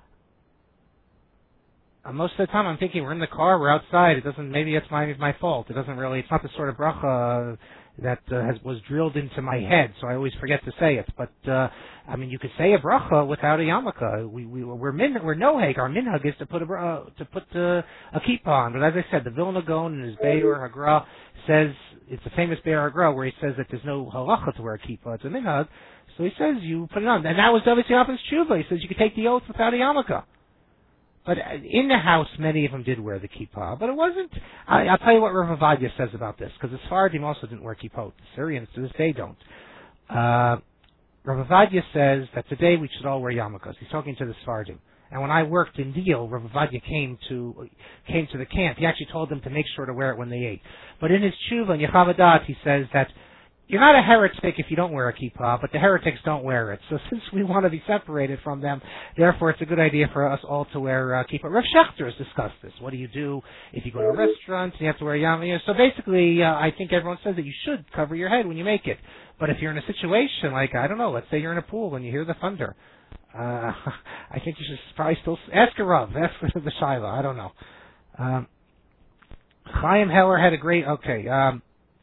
most of the time, I'm thinking we're in the car, we're outside. It doesn't. Maybe it's my my fault. It doesn't really. It's not the sort of bracha that uh, has was drilled into my head, so I always forget to say it. But uh, I mean, you could say a bracha without a yarmulke. We we we're min we're noheg. Our minhag is to put a uh, to put uh, a kippah on. But as I said, the Vilna Gaon in his Be'er Hagra says it's a famous Be'er Hagra where he says that there's no halacha to wear a kippah. It's a minhag, so he says you put it on. And that was David Yaf's tshuva. He says you could take the oath without a yarmulke. But in the house, many of them did wear the kippah. But it wasn't. I, I'll tell you what Rav Avadia says about this, because the Sephardim also didn't wear kippot. The Syrians to this day don't. Uh, Rav Avadia says that today we should all wear yarmulkes. He's talking to the Sephardim. And when I worked in Deal, Rav Avadia came to came to the camp. He actually told them to make sure to wear it when they ate. But in his tshuva in Yechavadat, he says that you're not a heretic if you don't wear a kippah, but the heretics don't wear it. So since we want to be separated from them, therefore it's a good idea for us all to wear uh, kippah. Rav Shechter has discussed this. What do you do if you go to a restaurant and you have to wear a yarmulke? So basically, uh, I think everyone says that you should cover your head when you make it. But if you're in a situation like, I don't know, let's say you're in a pool and you hear the thunder, uh, I think you should probably still ask a Rav, ask the Shiloh. I don't know. Um, Chaim Heller had a great, okay, um,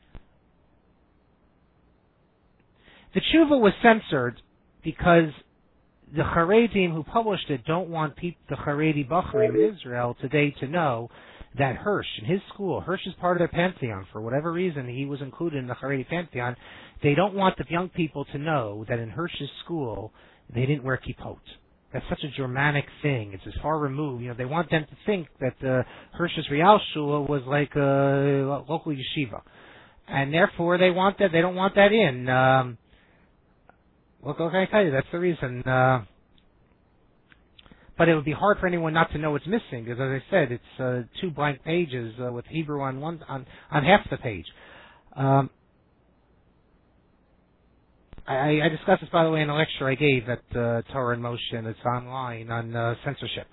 the tshuva was censored because the Haredim who published it don't want peop- the Haredi Bachrim in Israel today to know that Hirsch, in his school, Hirsch is part of their pantheon. For whatever reason, he was included in the Haredi pantheon. They don't want the young people to know that in Hirsch's school, they didn't wear kippot. That's such a Germanic thing. It's as far removed. You know, they want them to think that uh, Hirsch's Real Shul was like a local yeshiva. And therefore, they want that. They don't want that in. Um, Well, what can I tell you? That's the reason. Uh, but it would be hard for anyone not to know what's missing, because as I said, it's uh, two blank pages uh, with Hebrew on one on, on half the page. Um, I, I discussed this, by the way, in a lecture I gave at uh, Torah in Motion. It's online on uh, censorship.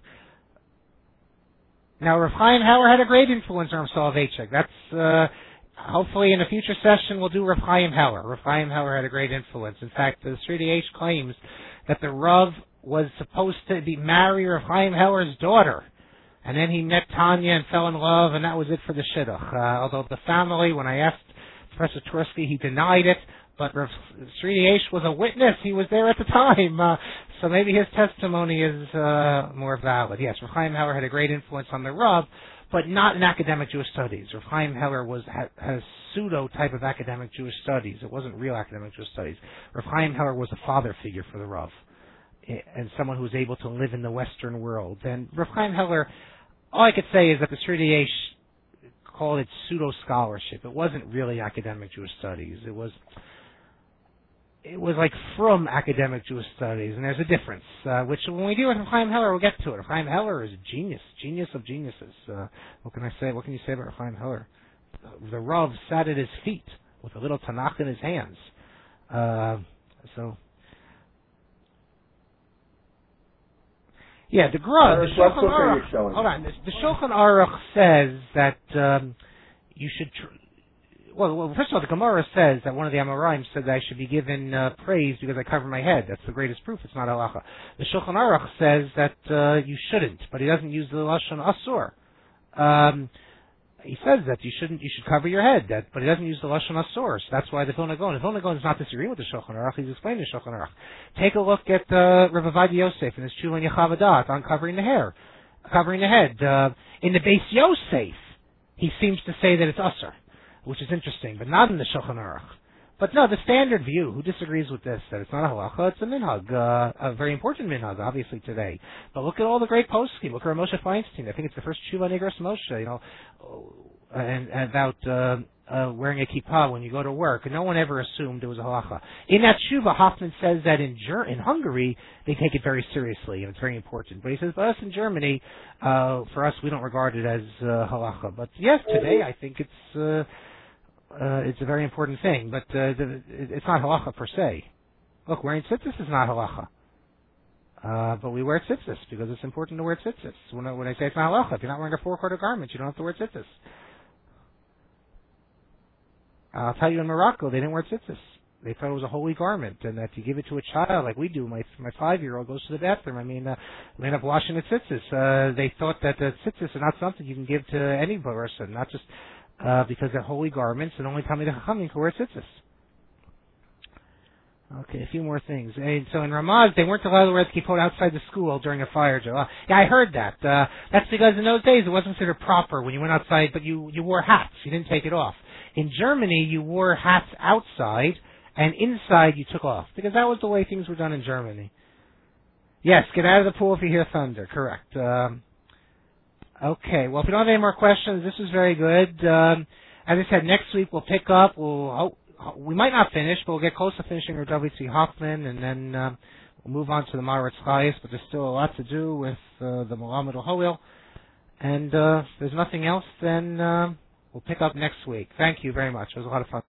Now, Rav Chaim Hauer had a great influence on Rav Soloveitchik. That's uh, hopefully in a future session we'll do Rav Chaim Hauer. Rav Chaim Hauer had a great influence. In fact, the Sri H claims that the Rav was supposed to be marry Rav Chaim Hauer's daughter, and then he met Tanya and fell in love, and that was it for the shidduch. Uh, although the family, when I asked Professor Tursky, he denied it. But Rav Sri H was a witness. He was there at the time. Uh, so maybe his testimony is uh, more valid. Yes, Rav Chaim Hauer had a great influence on the Rav, but not in academic Jewish studies. Rav Chaim Hauer was had, had a pseudo type of academic Jewish studies. It wasn't real academic Jewish studies. Rav Chaim Hauer was a father figure for the Rav, and someone who was able to live in the Western world. And Rav Chaim Hauer, all I could say is that the Sri H called it pseudo scholarship. It wasn't really academic Jewish studies. It was. It was like from academic Jewish studies, and there's a difference, uh, which when we deal with Chaim Heller, we'll get to it. Chaim Heller is a genius, genius of geniuses. Uh, what can I say? What can you say about Chaim Heller? The Rav sat at his feet with a little Tanakh in his hands. Uh, so, yeah, the Gra, the Shulchan Aruch. Hold on, the, the Shulchan Aruch says that um, you should. Tr- Well, well, first of all, the Gemara says that one of the Amoraim said that I should be given uh, praise because I cover my head. That's the greatest proof. It's not halacha. The Shulchan Aruch says that uh, you shouldn't, but he doesn't use the lashon asur. Um, he says that you shouldn't. You should cover your head. That, but he doesn't use the lashon asur. So that's why the Vilna Gaon. The Vilna Gaon is not disagreeing with the Shulchan Aruch. He's explaining the Shulchan Aruch. Take a look at uh, Rav Avadia Yosef in his Chula and Yechavadat on covering the hair, covering the head. Uh, in the Beis Yosef, he seems to say that it's asur, which is interesting, but not in the Shulchan Aruch. But no, the standard view, who disagrees with this, that it's not a halacha, it's a minhag, uh, a very important minhag, obviously, today. But look at all the great poskim. Look at Moshe Feinstein. I think it's the first Tshuva Negros Moshe, you know, and, and about uh, uh, wearing a kippah when you go to work. And no one ever assumed it was a halacha. In that Tshuva, Hoffman says that in Ger- in Hungary, they take it very seriously, and it's very important. But he says, but us in Germany, uh, for us, we don't regard it as uh, halacha. But yes, today, I think it's... Uh, Uh, it's a very important thing, but uh, the, it's not halacha per se. Look, wearing tzitzis is not halacha. Uh, but we wear tzitzis because it's important to wear tzitzis. When I, when I say it's not halacha, if you're not wearing a four-quarter garment, you don't have to wear tzitzis. I'll tell you, in Morocco, they didn't wear tzitzis. They thought it was a holy garment, and that you give it to a child like we do. My my five-year-old goes to the bathroom. I mean, uh, we end up washing the tzitzis. Uh, they thought that the tzitzis are not something you can give to any person, not just uh, because they're holy garments, and only Talmidei Chachamim can wear tzitzis. Okay, a few more things. And so in Ramaz, they weren't allowed to wear the kippot outside the school during a fire drill. Uh, yeah, I heard that. Uh, that's because in those days it wasn't considered proper when you went outside, but you, you wore hats. You didn't take it off. In Germany, you wore hats outside, and inside you took off, because that was the way things were done in Germany. Yes, get out of the pool if you hear thunder. Correct. Um, okay, well, if you don't have any more questions, this was very good. Um, as I said, next week we'll pick up. We'll oh, we might not finish, but we'll get close to finishing our W C Hoffman, and then um, we'll move on to the Maharatz Chayes. But there's still a lot to do with uh, the Melamed HaHoel, and uh, if there's nothing else, then uh, we'll pick up next week. Thank you very much. It was a lot of fun.